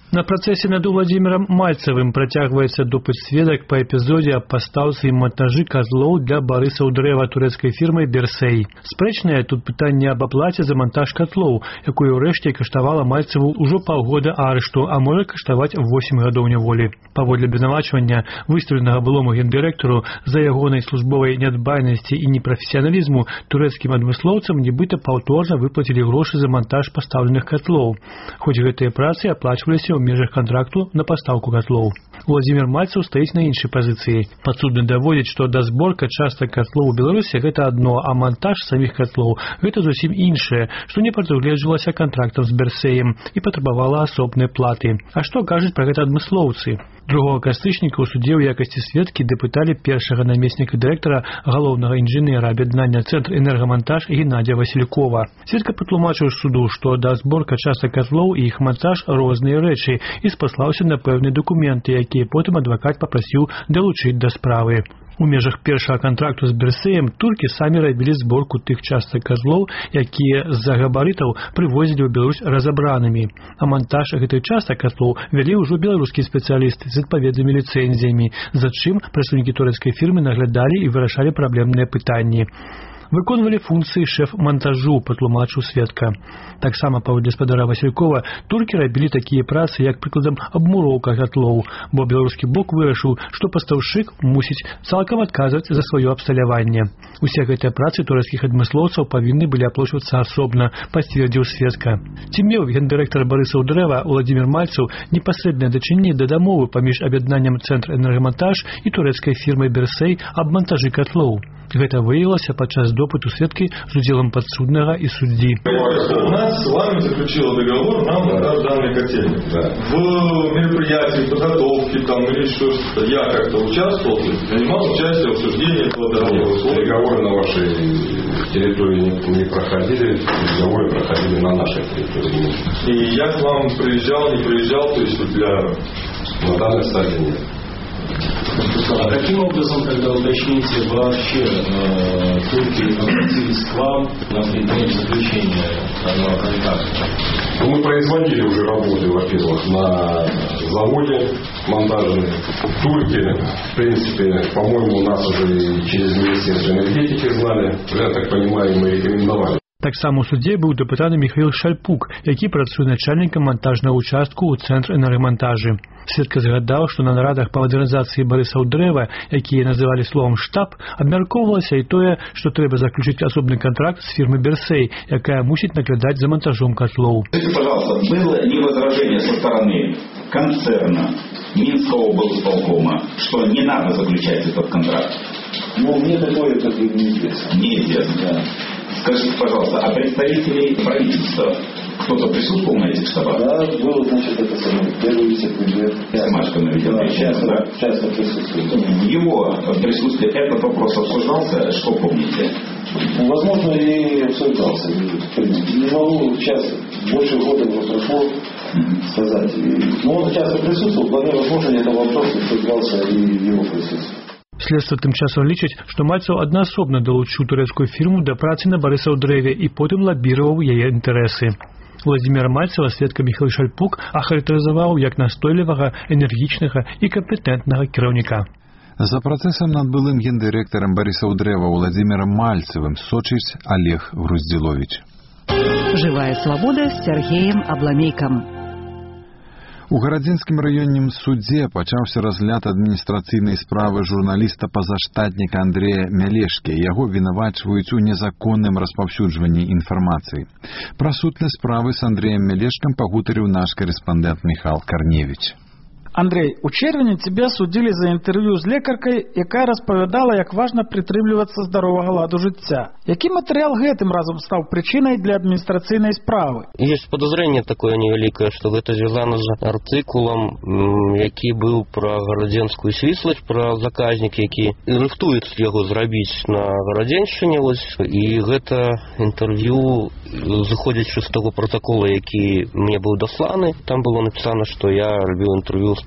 На працэсе над Уладзімірам Мальцавым працягваецца допыт сведак па эпізодзе аб пастаўцы і монтажы казлоў для барысаў дрэва турэцкай фірмай «Берсей». Спрэчнае тут пытанне аб аплаце за монтаж котлоў, якую ўрэшце каштавала Мальцаву ўжо паўгода арышту, а можа каштаваць восем гадоў няволі. Паводле абвінавачвання, выстаўленага былому гендырэктару за ягонай службовай нядбайнасці і непрафесіяналізму, турэцкім адмыслоўцам нібыта паўторна выплацілі грошы за монтаж пастаўленых котлоў, хоць гэтыя працы аплачваліся ў межах контракту на пастаўку котлоў. Уладзімір Мальцаў стаіць на іншай пазіцыі. Падсудны даводзіць, што дазборка частак котлоў у Беларусі гэта адно, а монтаж саміх котлоў гэта зусім іншае, што не прадугледжвалася контрактам з Берсеем і патрабавала асобнай платы. А што кажуць пра гэта адмыслоўцы? Другого кастрычніка ў судзе ў якасці сведкі дэпыталі першага намесніка дырэктара галоўнага інжынера аб'яднання «Цэнтр энергамонтаж» Геннадзя Васількова. Сведка патлумачыў суду, што дазборка частак котлоў і іх монтаж розныя рэчы і спаслаўся на пэўныя дакументы, якія потым адвакат папрасіў далучыць да справы. У межах першага контракту з Берсеем туркі самі рабілі зборку тых частак казлоў, якія з-за габарытаў прывозілі ў Беларусь разабранымі. А монтаж гэтых частак казлоў вялі ўжо беларускія спецыялісты з адпаведнымі ліцэнзіямі, за чым прадстаўнікі турэцкай фірмы наглядалі і вырашалі праблемныя пытанні. Выконвалі функцыі шэф-монтажу, патлумачыў сведка. Таксама, паводле гаспадара Васількова, туркі рабілі такія працы, як, прыкладам, абмуроўка котлоў, бо беларускі бок вырашыў, што пастаўшчык мусіць цалкам адказваць за сваё абсталяванне. Усе гэтыя працы турэцкіх адмыслоўцаў павінны былі аплачвацца асобна, пацвердзіў сведка. Ці меў гендырэктар барысаў дрэва Уладзімір Мальцаў непасрэднае дачыненне да дамовы паміж аб'яднаннем «Цэнтр энергамонтаж» і турэцкай фірмай «Берсей» аб монтажы котлоў? Гэта выявілася падчас допыту сведкі з удзелам падсуднага і суддзі. У нас с вами заключила договор на монтаж данной котельной. Да. В мероприятии, подготовке там или что-то я как-то участвовал, принимал участие в обсуждении этого договора. Переговоры на вашей территории не проходили, переговоры проходили на нашей территории. И я к вам приезжал, не приезжал, то есть для... На данной стадии нет. А каким образом, когда уточните, вообще э, турки обратились к вам на предмет заключения данного контракта? Ну, мы производили уже работы, во-первых, на заводе монтажные. Турки, в принципе, по-моему, нас уже через Министерство энергетики знали. Я так понимаю, мы рекомендовали. Таксама ў судзе быў дэпутат Міхаіл Шальпук, які працуе начальнікам монтажнага участку ў Цэнтр энергамонтажы. Сведка згадаў, што на нарадах па мадэрнізацыі барысаў дрэва, якія называлі словам «штаб», абмяркоўвалася і тое, што трэба заключыць асобны контракт з фірмай «Берсей», якая мусіць наглядаць за монтажом котлоў. Скажите, пожалуйста, было ли возражение со стороны концерна Минского облсполкома, что не надо заключать этот контракт? Ну, мне такое как бы неизвестно. Неизвестно, да. Скажите, пожалуйста, а представителей правительства кто-то присутствовал на этих штабах? Да, был, значит, это самый первый вице-премьер. Семашко, наверное, да, часто, да? часто присутствует. В его присутствии этот вопрос обсуждался, что помните? Возможно, и обсуждался. Не могу сейчас, больше года уже прошло, mm-hmm. сказать. Но он часто присутствовал, вполне возможно, этот вопрос обсуждался и в его присутствии. Следства тым часам лічыць, што Мальцаў аднаасобна далучыў турэцкую фірму да працы на барысаў дрэве і потым лабіраваў яе інтарэсы. Уладзіміра Мальцава сведка Міхаіл Шальпук ахарактарызаваў як настойлівага, энергічнага і кампетэнтнага кіраўніка. За працэсам над былым гендырэктарам барысаў дрэва Уладзімірам Мальцавым сочыць Олег Груздзіловіч. Живая свобода з Сергеем Абламейкам. У гарадзінскім раённым судзе пачаўся разгляд адміністрацыйнай справы журналіста-пазаштатніка Андрэя Мялешкі. Яго вінавачваюць у незаконным распаўсюджванні інфармацыі. Пра сутнасць справы з Андрэем Мялешкам пагутарыў наш карэспандэнт Міхал Карневіч. Андрей, у червені тебя судили за інтерв'ю з лекаркай, яка розповідала, як важно притримлюватися здорового ладу життя. Який матеріал гэтым разом став причиною для адміністраційної справи? Є подозрение такое невеликое, що гэта звязано з артикулом, який був про Городенську свіслость, про заказник, який рихтують його зробити на Городенщині. І гэта інтерв'ю, заходячи з того протокола, який мені був досланий, там було написано, що я робив інтерв'ю з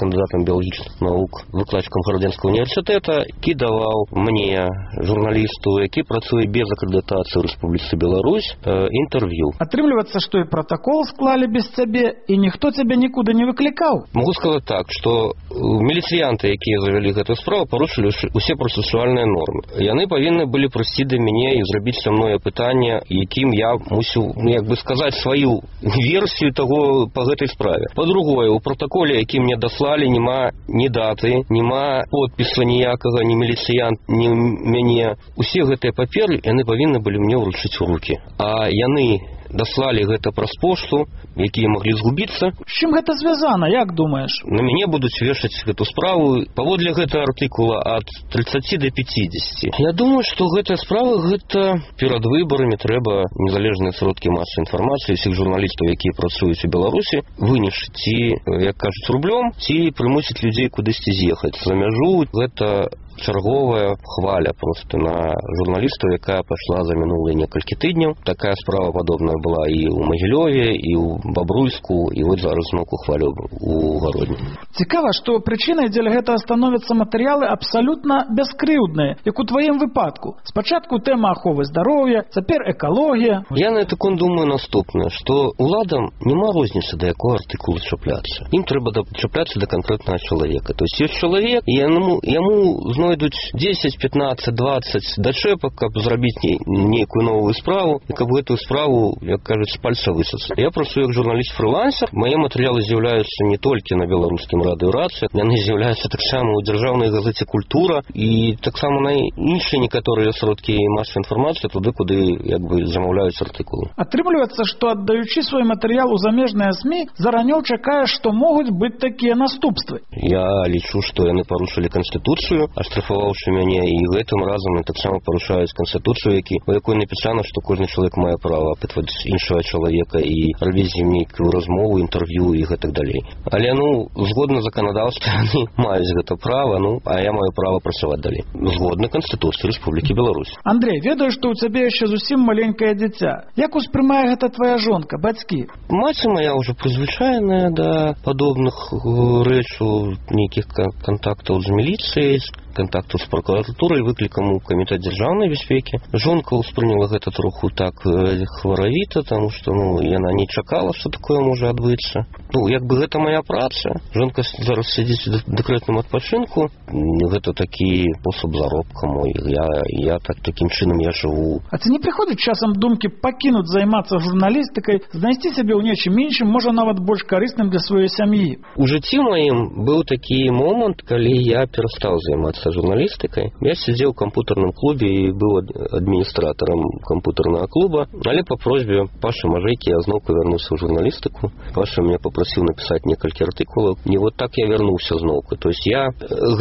кандидатам біялагічных навук, выкладчыкам Гарадзенскага універсітэта, які даваў мне, журналісту, які працуе без акрэдытацыі ў Рэспубліцы Беларусь, інтэрв'ю. Атрымліваецца, што і протакол склалі без цябе, і ніхто цябе нікуды не выклікаў? Могу сказаць так, што міліцыянты, якія завялі гэтую справу, парушылі усе працэсуальныя нормы. Яны павінны былі прыйсці да мяне і зрабіць са мною пытанне, якім я мусіў, як бы сказаць, сваю версію таго па гэтай справе. Па-другое, у протаколе, які мне даслалі, няма ні даты, няма подпіса ніякага, ні міліцыянт, ні мяне. Усе гэтыя паперы, яны павінны былі мне ўручыць у рукі. А яны даслалі гэта праз пошту, якія маглі згубіцца. З чым гэта звязана, як думаеш? На мяне будуць вешаць гэту справу паводле гэтага артыкула ад тридцати до пятидесяти. Я думаю, што гэтая справа, гэта перад выбарамі трэба незалежныя сродкі масавай інфармацыі, усіх журналістаў, якія працуюць у Беларусі, вынешыць ці, як кажуць, рублём, ці прымусіць людзей кудысьці з'ехаць за мяжу. Гэта чарговая хваля просто на журналістаў, якая пайшла за мінулыя некалькі тыдняў. Такая справа падобная была і ў Магілёве, і ў Бабруйску, і вот зараз зноўку хвалю у Гародні. Цікава, што прычынай дзеля гэтага становяцца матэрыялы абсалютна бяскрыўдныя, як у тваім выпадку. Спачатку тэма аховы здароўя, цяпер экалогія. Я на таком думаю наступнае, што уладам няма розніцы, да якога артыкулу чапляцца. Ім трэба чапляцца да канкрэтнага чалавека. То есть ёсць чалавек, і яму, яму знойдуць десять, пятнадцать, двадцать дачэпак, каб зрабіць нейкую новую справу, і каб гэтую справу, як кажуць, з пальца высацца. Я працую як журналіст-фрылансер. Мае матэрыялы з'яўляюцца не толькі на беларускім радыё «Рацыя», яны з'яўляюцца таксама ў дзяржаўнай газеце «Культура» і таксама на іншыя некаторыя сродкі масавай інфармацыі, туды, куды як бы замаўляюць артыкулы. Атрымліваецца, што аддаючы свой матэрыял у замежныя СМІ, заранёў чакаеш, што могуць быць такія наступствы. Я лічу, што яны парушылі канстытуцыю, аштрафаваўшы мяне, і гэтым разам таксама парушаюць канстытуцыю, які, у якой напісана, што кожны чалавек мае права апытваць іншага чалавека і рабіць з ім нейкую размову, інтэрв'ю і гэтак далей. Але, ну, згодна заканадаўства, яны маюць гэта права, ну, а я маю права працаваць далей. Згодна Канстытуцыі Рэспублікі Беларусь. Андрей, ведаю, што ў цябе яшчэ зусім маленькае дзіця. Як успрымае гэта твая жонка, бацькі? Маці моя ўжо прызвычайная да падобных рэчаў, нейкіх кантактаў з міліцыяй, контакту з прокуратурай, выклікам у камітэт дзяржаўнай бяспекі. Жонка ўспрыняла гэта троху так хваравіта, таму што, ну, яна не чакала, што такое можа адбыцца. Ну, як бы гэта моя праца. Жонка зараз сядзіць у дэкрэтным адпачынку. Гэта такі спосаб заробка мой. Я, я так, такім чынам я жыву. А ці не прыходзіць часам думкі пакінуць займацца журналістыкай, знайсці сябе ў нечым іншым, можа нават больш карысным для сваёй сям'і? У жыцці маім быў такі момант, калі я перастаў займацца журналістыкай. Я сидзеў у кампутарным клубе і быў адміністратарам кампутарнага клуба, але по просьбе Пашы Мажэйкі я зноўку вярнуўся ў журналістыку. Паша меня попросіў напісаць некалькі артыкулаў. І вот так я вярнуўся зноўку. То есть я,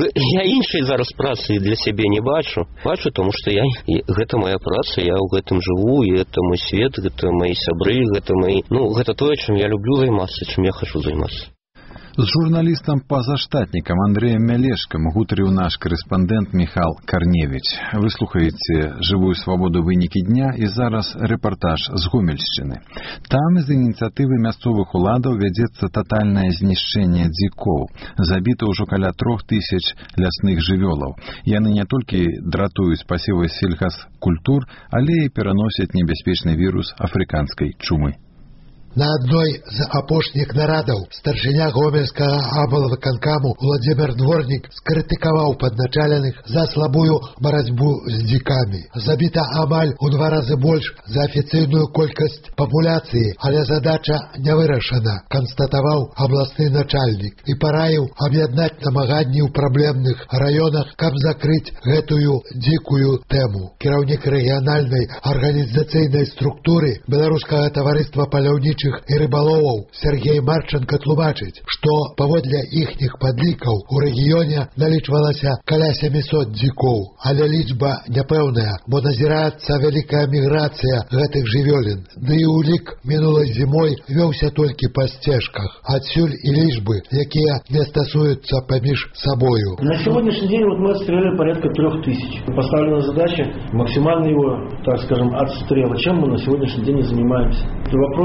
я іншай зараз працы для сябе не бачу. Бачу, тому што я, гэта моя праца, я ў гэтым жыву, і гэта мой свет, гэта мои сябры, гэта мои, ну, гэта тое, чым я люблю займацца, чым я хачу займацца. З журналістам-пазаштатнікам Андрэем Мялешкам гутарыў наш корэспандэнт Міхал Карневіч. Вы слухаеце «Жывую свабоду. Вынікі дня» і зараз рэпартаж з Гомельшчыны. Там з ініцыятывы мясцовых уладаў вядзецца татальнае знішчэнне дзікоў. Забіта ўжо каля трох тысяч лясных жывёлаў. Яны не толькі дратуюць пасевы сельхазкультур, але і пераносяць небяспечны вірус афрыканскай чумы. На адной з апошніх нарадаў старшыня гомельскага аблвыканкаму Владзімир Дворнік скрытыкаваў падначаленых за слабую барацьбу з дзікамі. Забіта амаль у два разы больш за афіцыйную колькасць папуляцыі, але задача не вырашана, канстатаваў абласны начальнік і параіў аб'яднаць намаганні ў праблемных раёнах, каб закрыць гэтую дзікую тэму. Кіраўнік рэгіянальнай арганізацыйнай структуры Беларускага таварыства паляўнічых і рыбаловаў Сергей Марченко тлумачыць, што паводле іхніх падлікаў у рэгіёне налічвалася каля сямісот дзікоў, але лічба няпэўная, бо назіраецца вялікая міграцыя гэтых жывёлін. Ды і ўлік мінулай зімой вёўся толькі па сцежках. Адсюль і лічбы, якія не стасуюцца паміж сабою. На сегодняшний день вот мы отстреляли порядка трех тысяч. Поставлена задача максимально его, так скажем, отстрела. Чем мы на сегодняшний день и занимаемся. Это вопрос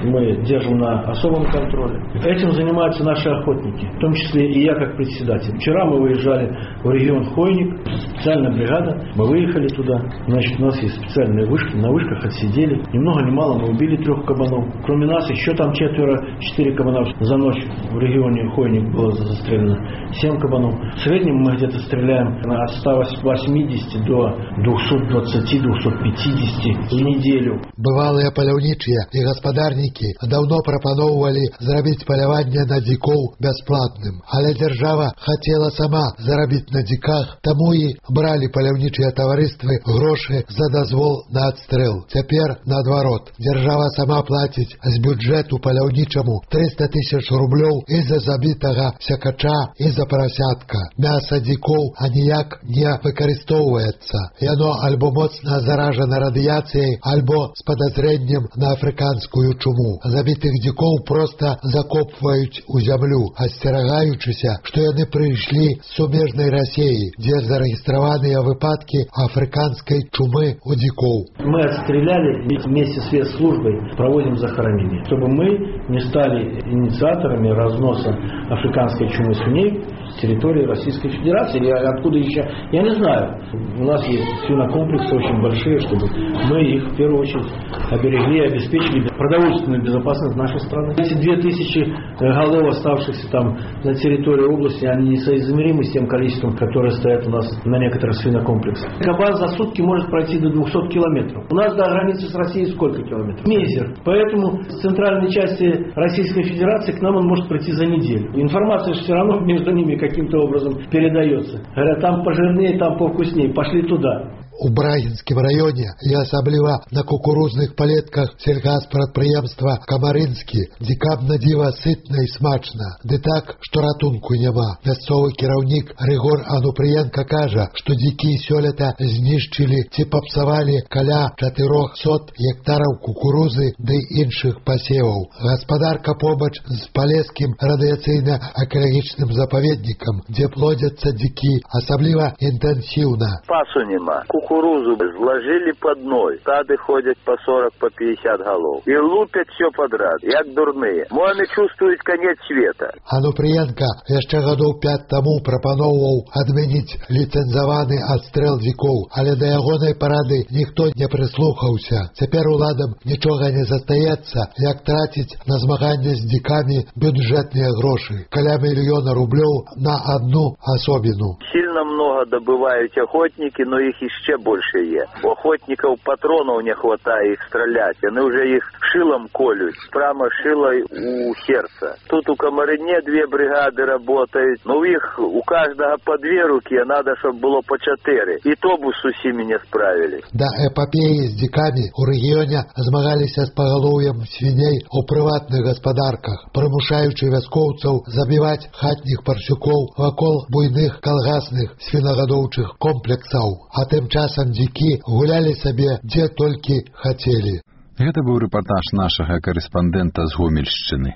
мы держим на особом контроле. Этим занимаются наши охотники, в том числе и я как председатель. Вчера мы выезжали в регион Хойник, специальная бригада, мы выехали туда. Значит, у нас есть специальные вышки, на вышках отсидели. Ни много ни мало мы убили трех кабанов. Кроме нас еще там четверо, четыре кабана за ночь в регионе Хойник было застрелено. Семь кабанов. В среднем мы где-то стреляем от ста восьмидесяти до двухсот двадцати - двухсот пятидесяти в неделю. Бывалые паляўнічыя и господарники давно прапаноўвалі зрабіць паляванне на дзікоў бясплатным. Але держава хотела сама зарабіць на дзіках, таму і брали паляўнічыя таварыствы грошы за дазвол на адстрэл. Цяпер наадварот. Держава сама плаціць з бюджэту паляўнічаму триста тысяч рублёў і за забітага сякача, і за парасятка. Мяса дзікоў аніяк не выкарыстоўваецца. Яно альбо моцна заражана радыяцыяй, альбо з падазрэннем на афрыканскую чуму. Забітых дзікоў проста закопваюць у зямлю, асцерагаючыся, што яны прыйшлі з сумежнай Расіі, дзе зарэгістраваныя выпадкі афрыканскай чумы у дзікоў. Мы отстреляли и вместе с спецслужбой проводим захоронение, чтобы мы не стали инициаторами разноса африканской чумы свиней с территории Российской Федерации или откуда еще, я не знаю. У нас есть свинокомплексы очень большие, чтобы мы их в первую очередь оберегли и обеспечили продовольственную безопасность нашей страны. Эти две тысячи голов, оставшихся там на территории области, они несоизмеримы с тем количеством, которое стоят у нас на некоторых свинокомплексах. Кабан за сутки может пройти до двухсот километров. У нас до границы с Россией сколько километров? Мизер. Поэтому с центральной части Российской Федерации к нам он может пройти за неделю. Информация же все равно между ними каким-то образом передается. Говорят, там пожирнее, там повкуснее. Пошли туда. У Брагінскім раёне і асабліва на кукурузных палетках сельгаспрадпрыемства Камарынскі дзікам на дзіва сытна і смачна. Ды так, што ратунку няма. Мясцовы кіраўнік Рыгор Анупрыенка кажа, што дзікі сёлета знішчылі ці папсавалі каля чатырохсот гектараў кукурузы ды іншых пасеваў. Гаспадарка побач з палескім радыяцыйна-экалагічным запаведнікам, дзе плодзяцца дзікі, асабліва інтэнсіўна. Пасу нема. Кукурузу сложили под ноль. Стады ходят по сорок, по пятьдесят голов. И лупят все подряд, як дурные. Они чувствуют конец света. Анупрыенка яшчэ гадоў пяць таму прапаноўваў адмяніць ліцэнзаваны адстрэл дзікоў, але да ягонай парады ніхто не прыслухаўся. Цяпер уладам нічога не застаецца, як траціць на змаганне з дзікамі бюджэтныя грошы. Каля мільёна рублёў на одну асобіну. Сильно много добывают охотники, но их еще больше есть. У охотников патронов не хватает их стрелять. Они уже их шилом колют. Прямо шилой у сердца. Тут у Комарине две бригады работают. Но у их у каждого по две руки, а надо, чтобы было по четыре. И то бы с усими не справились. Да эпопеи с диками у регионе змагалися с поголовьем свиней у приватных господарках, примушаючи вяскоўцаў забивать хатних парсюков вакол буйных колгасных свинагадоўчых комплексаў. А тым часам дзікі гулялі сабе дзе толькі хацелі. Гэта быў рэпартаж нашага карэспандэнта з Гомельшчыны.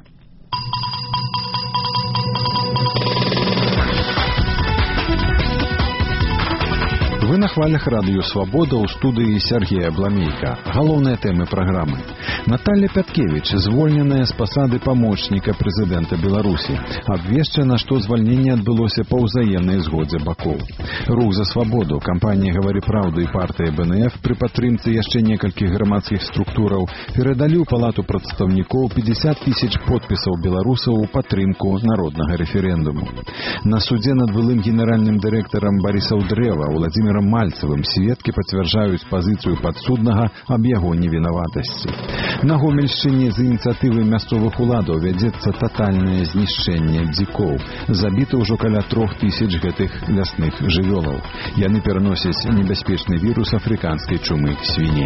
Вы на хвалях радыё «Свабода» ў студыі Сергея Абламейка. Галоўныя тэмы праграмы. Наталья Пяткевич, звольненая з пасады памочніка прэзідэнта Беларусі. Абвешчана, што звальненне адбылося па ўзаемнай згодзе бакоў. Рух за свабоду, кампанія «Гавары праўду» і партыя бэ эн эф пры падтрымцы яшчэ некалькіх грамадскіх структураў перадалі ў палату прадстаўнікоў пятьдесят тысяч подпісаў беларусаў у падтрымку народнага рэферэндуму. На судзе над былым генеральным дырэктарам Барысаў Дрэва Владзімірам Мальцевым сведкі пацвярджаюць пазіцыю падсуднага аб яго невінаватасці. На Гомельшчыне з ініцыятывы мясцовых уладаў вядзецца татальнае знішчэнне дзікоў. Забіты ўжо каля трох тысяч гэтых лясных жывёлаў. Яны пераносяць небяспечны вірус афрыканскай чумы свіней.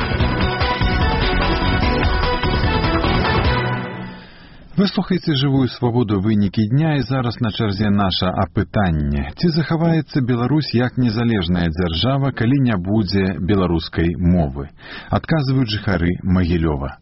Вы слухаеце «Жывую свабоду» вынікі дня, і зараз на чарзе наша апытанне. Ці захаваецца Беларусь як незалежная дзяржава, калі не будзе беларускай мовы? Адказваюць жыхары Магілёва.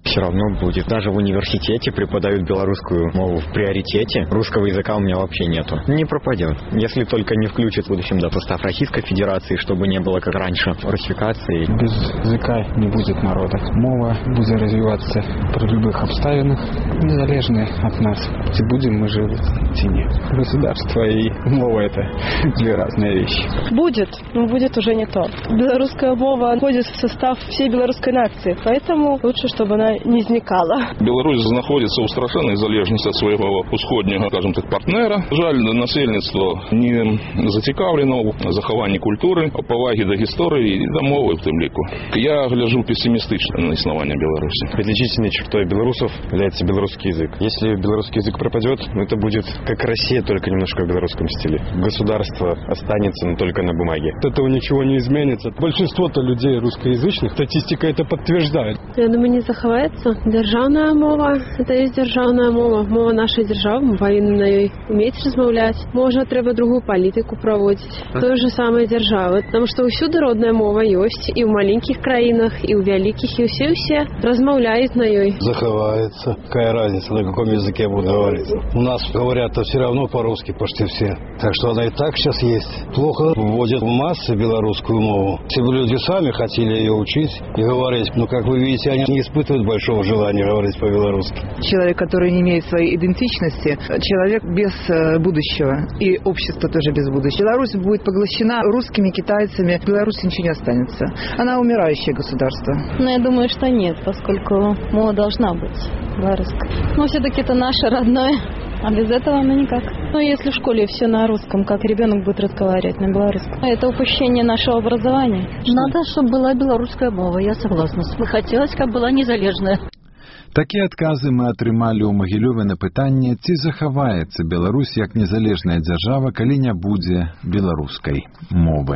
Все равно будет. Даже в университете преподают белорусскую мову в приоритете. Русского языка у меня вообще нету. Не пропадет. Если только не включат в будущем да, состав Российской Федерации, чтобы не было как раньше русификации. Без языка не будет народа. Мова будет развиваться при любых обставинах, незалежно от нас. Ці будем мы жить, ці нет. Государство и мова — это две разные вещи. Будет, но будет уже не то. Белорусская мова входит в состав всей белорусской нации, поэтому лучше, чтобы она не зникала. Беларусь знаходится у страшенной залежности от своего усходнего, скажем так, партнера. Жаль, насельніцтво не зацікавлено в захованні культури, поваги до історії і до мови в тим ліку. Я гляжу пессимистично на існування Беларуси. Отличительной чертой белорусов является белорусский язык. Если белорусский язык пропадет, это будет как Россия, только немножко в белорусском стиле. Государство останется, но только на бумаге. От этого ничего не изменится. Большинство-то людей русскоязычных, статистика это подтверждает. Я думаю, не заховається. Державна мова – це є державна мова. Мова нашої держави, ми повинні на неї вміти розмовляти. Може, треба другу політику проводити. Той же самої держави. Тому що усюди родна мова є. І в маленьких країнах, і в великих, і всі-всі розмовляють на неї. Заховается. Какая разница, на каком языке будут говорить. У нас говорят-то все равно по-русски почти все. Так что она и так сейчас есть. Плохо вводят в массы белорусскую мову. Если бы люди сами хотели ее учить и говорить, но, как вы видите, они не испытывают большого желания говорить по-белорусски. Человек, который не имеет своей идентичности, человек без будущего. И общество тоже без будущего. Беларусь будет поглощена русскими, китайцами. В Беларуси ничего не останется. Она умирающее государство. Но я думаю, что нет, поскольку мова должна быть белорусской. Но все-таки это наше родное. А без этого мы никак. Ну, если в школе все на русском, как ребенок будет разговаривать на белорусском? Это упущение нашего образования. Надо, чтобы была белорусская мова, я согласна. Хотелось, чтобы была незалежная. Такі адказы мы атрымалі ў Магілёве на пытанне, ці захаваецца Беларусь як незалежная дзяржава, калі не будзе беларускай мовы.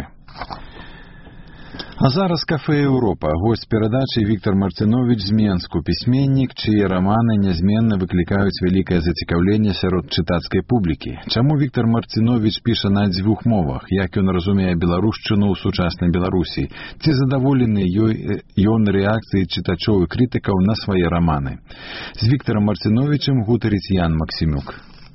А зараз кафе «Европа». Гость перадачы Віктор Марціновіч з Менску, пісьменнік, чые раманы нязменна выклікаюць вялікае зацікаўленне сярод чытацкай публікі. Чаму Віктор Марціновіч піша на дзвюх мовах? Як ён разумее беларушчыну ў сучаснай Беларусі? Ці задаволены ёй ён рэакцыі чытачоў і крытыкаў на свае раманы? З Віктарам Марціновічам гутарыць Ян Максімюк.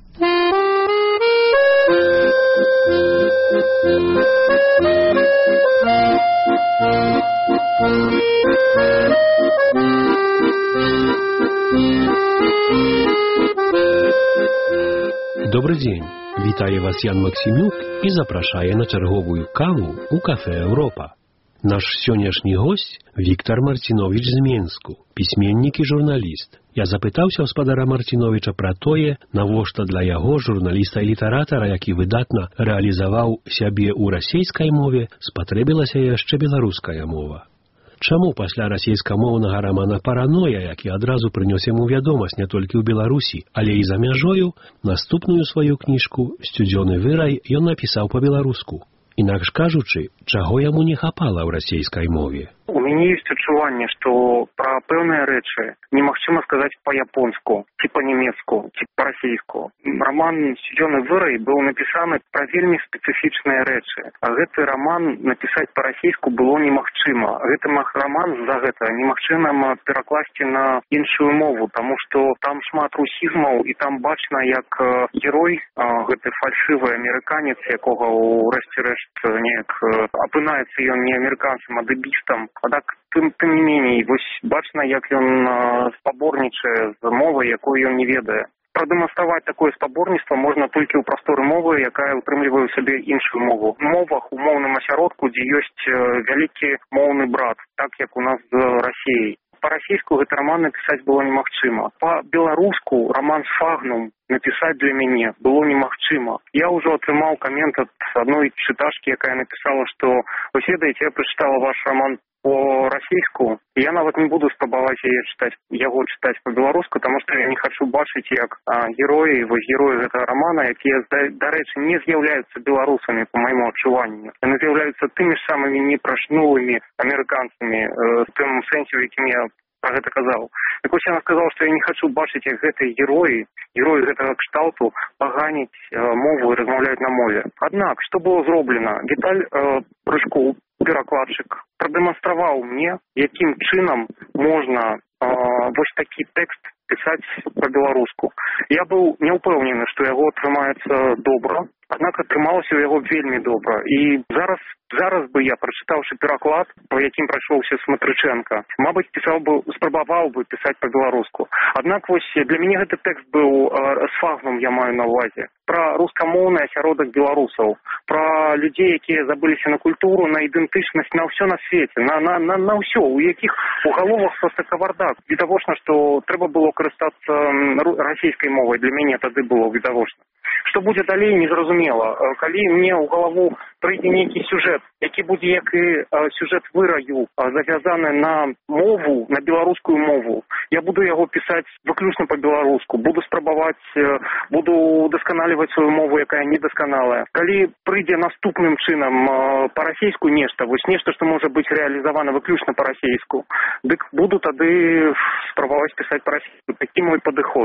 Добрый дзень. Вітае вас Ян Максімюк і запрашае на чарговую каву ў кафе «Европа». Наш сённяшні госць Віктор Марціновіч з Менску, пісьменнік і журналіст. Я запытаўся ў спадара Марціновіча пра тое, навошта для яго, журналіста і літаратара, які выдатна рэалізаваў сябе ў расейскай мове, спатрэбілася яшчэ беларуская мова. Чаму пасля расійскамоўнага рамана «Параноя», які адразу прынёс яму вядомасць не толькі ў Беларусі, але і за мяжою, наступную сваю кніжку «Сцюдзёны вырай» ён напісаў па-беларуску. Інакш кажучы, чаго яму не хапала ў расійскай мове? У мяне ёсць адчуванне, што пра пэўныя рэчы немагчыма сказаць па-японску, ці па-нямецку, ці па-расійску. Раман «Сцюдзёны вырай» быў напісаны пра вельмі спецыфічныя рэчы. А гэты раман напісаць па-расійску было немагчыма. Гэты раман з-за гэта немагчыма перакласці на іншую мову, таму што там шмат русізмаў, і там бачна, як герой, гэты фальшывы амерыканец, якога ў рэшце-рэшт неяк апынаецца ён не амерыканцам, а дэбістам. Аднак, тым, тым не меней, вось бачна, як ён спаборнічае з мовай, якой ён не ведае. Прадэманстраваць такое спаборніцтва можна толькі ў прасторы мовы, якая ўтрымлівае ў сабе іншую мову. У мовах, у моўным асяродку, дзе ёсць вялікі моўны брат, так як у нас з Расіяй. Па-расійску гэты раман напісаць было немагчыма. Па-беларуску раман «Сфагнум» напісаць для мяне было немагчыма. Я ўжо атрымаў камент ад адной чытачкі, якая напісала, што «Вось ведаеце, я прачытала ваш раман по-расійску, і я нават не буду спрабаваць яе чытаць, яго чытаць па-беларуску, таму што я не хачу бачыць, як а, героі, вось героі гэтага рамана, якія, дарэчы, не з'яўляюцца беларусамі, по майму адчуванню. Яны з'яўляюцца тымі ж самымі непрашнулымі амерыканцамі, э, в тым сэнсе, у якім я про гэта казаў. Так вось яна сказала, што я не хачу бачыць, як гэтыя героі, героі гэтага кшталту паганіць э, мову і размаўляюць на мове. Аднак, што было зроблена? Віталь э, Прыжкоў, перакладчык, прадэманстраваў мне, якім чынам можна вось такі тэкст пісаць па-беларуску. Я быў не ўпэўнены, што яго атрымаецца добра, аднак атрымалася ў яго вельмі добра. І зараз зараз бы я, прачытаўшы пераклад, па якім прайшоўся Сматрычэнка, мабыць, пісаў бы, спрабаваў бы пісаць па-беларуску. Аднак вось для мяне гэты тэкст быў сфагнум, я маю на ўвазе, пра рускамоўны асяродак беларусаў, пра людзей, якія забыліся на культуру, на ідэнтычнасць, на ўсё на свеце, на, на, на, на ўсё, у якіх у галовах проста кавардак. Відавочна, што трэба было карыстацца расійскай мовай, для мяне тады было відавочна. Што будзе далей, незразумела. Калі мне ў галаву прыйдзе нейкі сюжэт, які будзе, як і сюжэт выраю, завязаны на мову, на беларускую мову, я буду яго пісаць выключна па-беларуску, буду спрабаваць, буду удасканаліваць сваю мову, якая недасканалая. Калі прыйдзе наступным чынам па-расейску нешта, вось нешта, што можа быць рэалізавана выключна па-расейску, дык буду тады спрабаваць пісаць па-расейску. Такі мой падыход.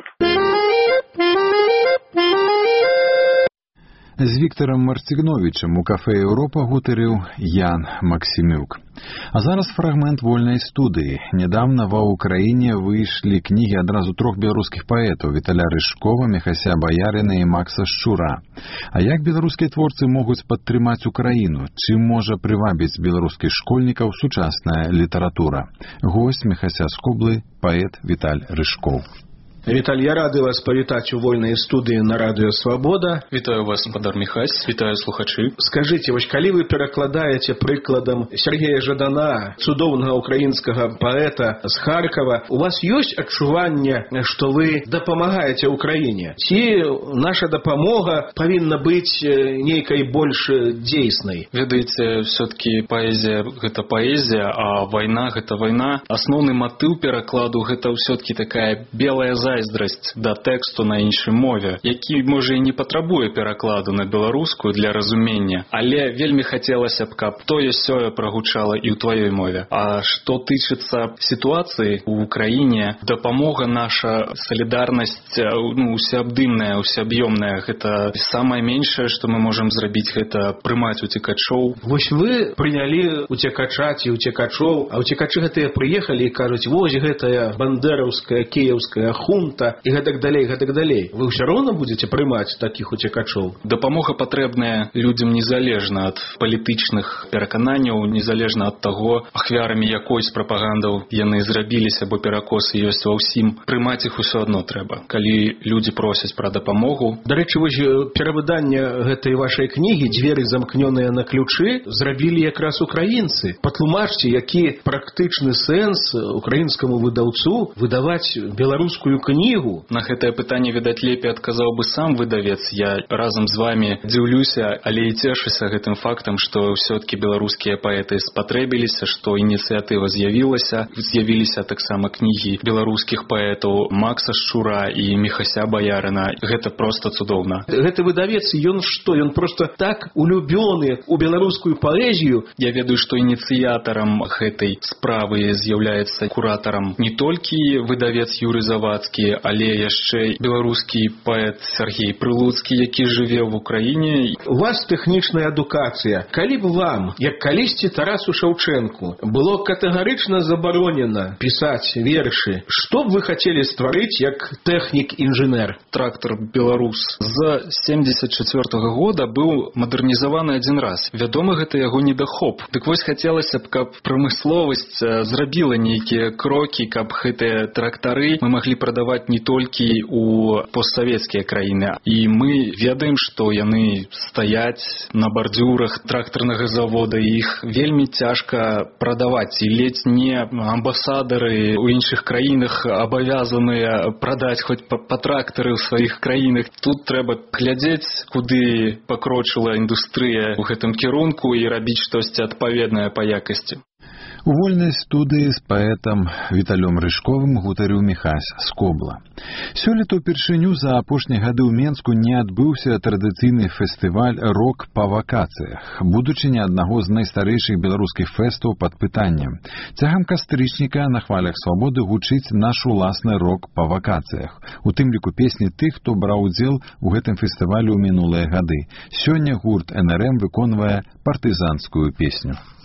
З Віктарам Марцігновічам у кафе «Еўропа» гутарыў Ян Максімюк. А зараз фрагмент вольнай студыі. Нядаўна ва ўкраіне выйшлі кнігі адразу трох беларускіх паэтаў: Віталя Рыжкова, Міхася Баярына і Макса Шчура. А як беларускія творцы могуць падтрымаць Украіну? Чым можа прывабіць беларускіх школьнікаў сучасная літаратура? Госць Міхася Скоблы, паэт Віталь Рыжкоў. Віталь, я рады вас павітаць у вольнай студыі на радыё «Свабода». Вітаю вас, гаспадар Міхась, вітаю слухачы. Скажыце, вось калі вы перакладаеце прыкладам Сергея Жадана, цудоўнага украінскага паэта з Харкова, у вас ёсць адчуванне, што вы дапамагаеце ўкраіне? Ці наша дапамога павінна быць нейкай больш дзейснай? Ведаеце, все-таки паэзія – гэта паэзія, а вайна – гэта вайна. Асноўны матыў перакладу – гэта все-таки такая белая зайздрасць да тэксту на іншай мове, які, можа, і не патрабуе перакладу на беларускую для разумення, але вельмі хацелася б, каб тое-сёе прагучала і ў тваёй мове. А што тычыцца сітуацыі ў Украіне, дапамога наша, салідарнасць, ну, усеабдымная, усеаб'ёмная, гэта самае меншае, што мы можам зрабіць, гэта прымаць уцекачоў. Вось вы прынялі уцекача ці уцекачоў, а уцекачы гэтыя прыехалі і кажуць: вось гэтая бандераўская, кіеўская хунта, і гэтак далей, гэтак далей. Вы ўсё роўна будзеце прымаць такіх уцекачоў? Дапамога патрэбная людзям незалежна ад палітычных перакананняў, незалежна ад таго, ахвярамі якой з прапагандаў яны зрабіліся, бо перакосы ёсць ва ўсім. Прымаць іх усё адно трэба, калі людзі просяць пра дапамогу. Дарэчы, вось перавыданне гэтай вашай кнігі «Дзверы замкнёныя на ключы» зрабілі якраз украінцы. Патлумачце, які практычны сэнс украінскаму выдаўцу выдаваць беларускую кнігу? На гэтае пытанне, відаць, лепей адказаў бы сам выдавец. Я разам з вами дзіўлюся, але і цешуся гэтым фактам, што ўсё-такі беларускія паэты спатрэбіліся, што ініцыятыва з'явілася. З'явіліся таксама кнігі беларускіх паэтаў Макса Шчура і Міхася Баярына. Гэта проста цудоўна. Гэты выдавец, ён што? Ён проста так улюбёны у беларускую паэзію. Я ведаю, што ініцыятарам гэтай справы з'яўляецца куратарам не толькі выдавец Юрый Завадскі, але яшчэ беларускі паэт Сергей Прылуцкі, які жыве ў Украіне. У вас тэхнічная адукацыя. Калі б вам, як калісьці Тарасу Шаўчэнку, было катэгарычна забаронена пісаць вершы, што б вы хацелі стварыць як тэхнік-інжынер? Трактар «Беларус» з семдзесят чацвёртага года быў мадэрнізаваны адзін раз. Вядома, гэта яго недахоп. Дык вось хацелася б, каб прамысловасць зрабіла нейкія крокі, каб гэтыя трактары мы маглі прадаваць не толькі у постсавецкія краіны. І мы ведаем, што яны стаяць на бардзюрах трактарнага завода, і іх вельмі цяжка прадаваць. І ледзь не амбасадары ў іншых краінах абавязаныя прадаць хоць па, па трактары ў сваіх краінах. Тут трэба глядзець, куды пакрочыла індустрыя ў гэтым кірунку і рабіць штосьці адпаведнае па якасці. У вольнай студыі з паэтам Віталём Рыжковым гутарыў Міхась Скобла. Сёлета ўпершыню за апошнія гады ў Менску не адбыўся традыцыйны фестываль «Рок па вакацыях». Будучыня аднаго з найстарэйшых беларускіх фэстаў пад пытаннем. Цягам кастрычніка на хвалях свабоды гучыць наш уласны рок па вакацыях. У тым ліку песні тых, хто браў удзел у гэтым фестывалі ў мінулыя гады. Сёння гурт эн эр эм выконвае партызанскую песню.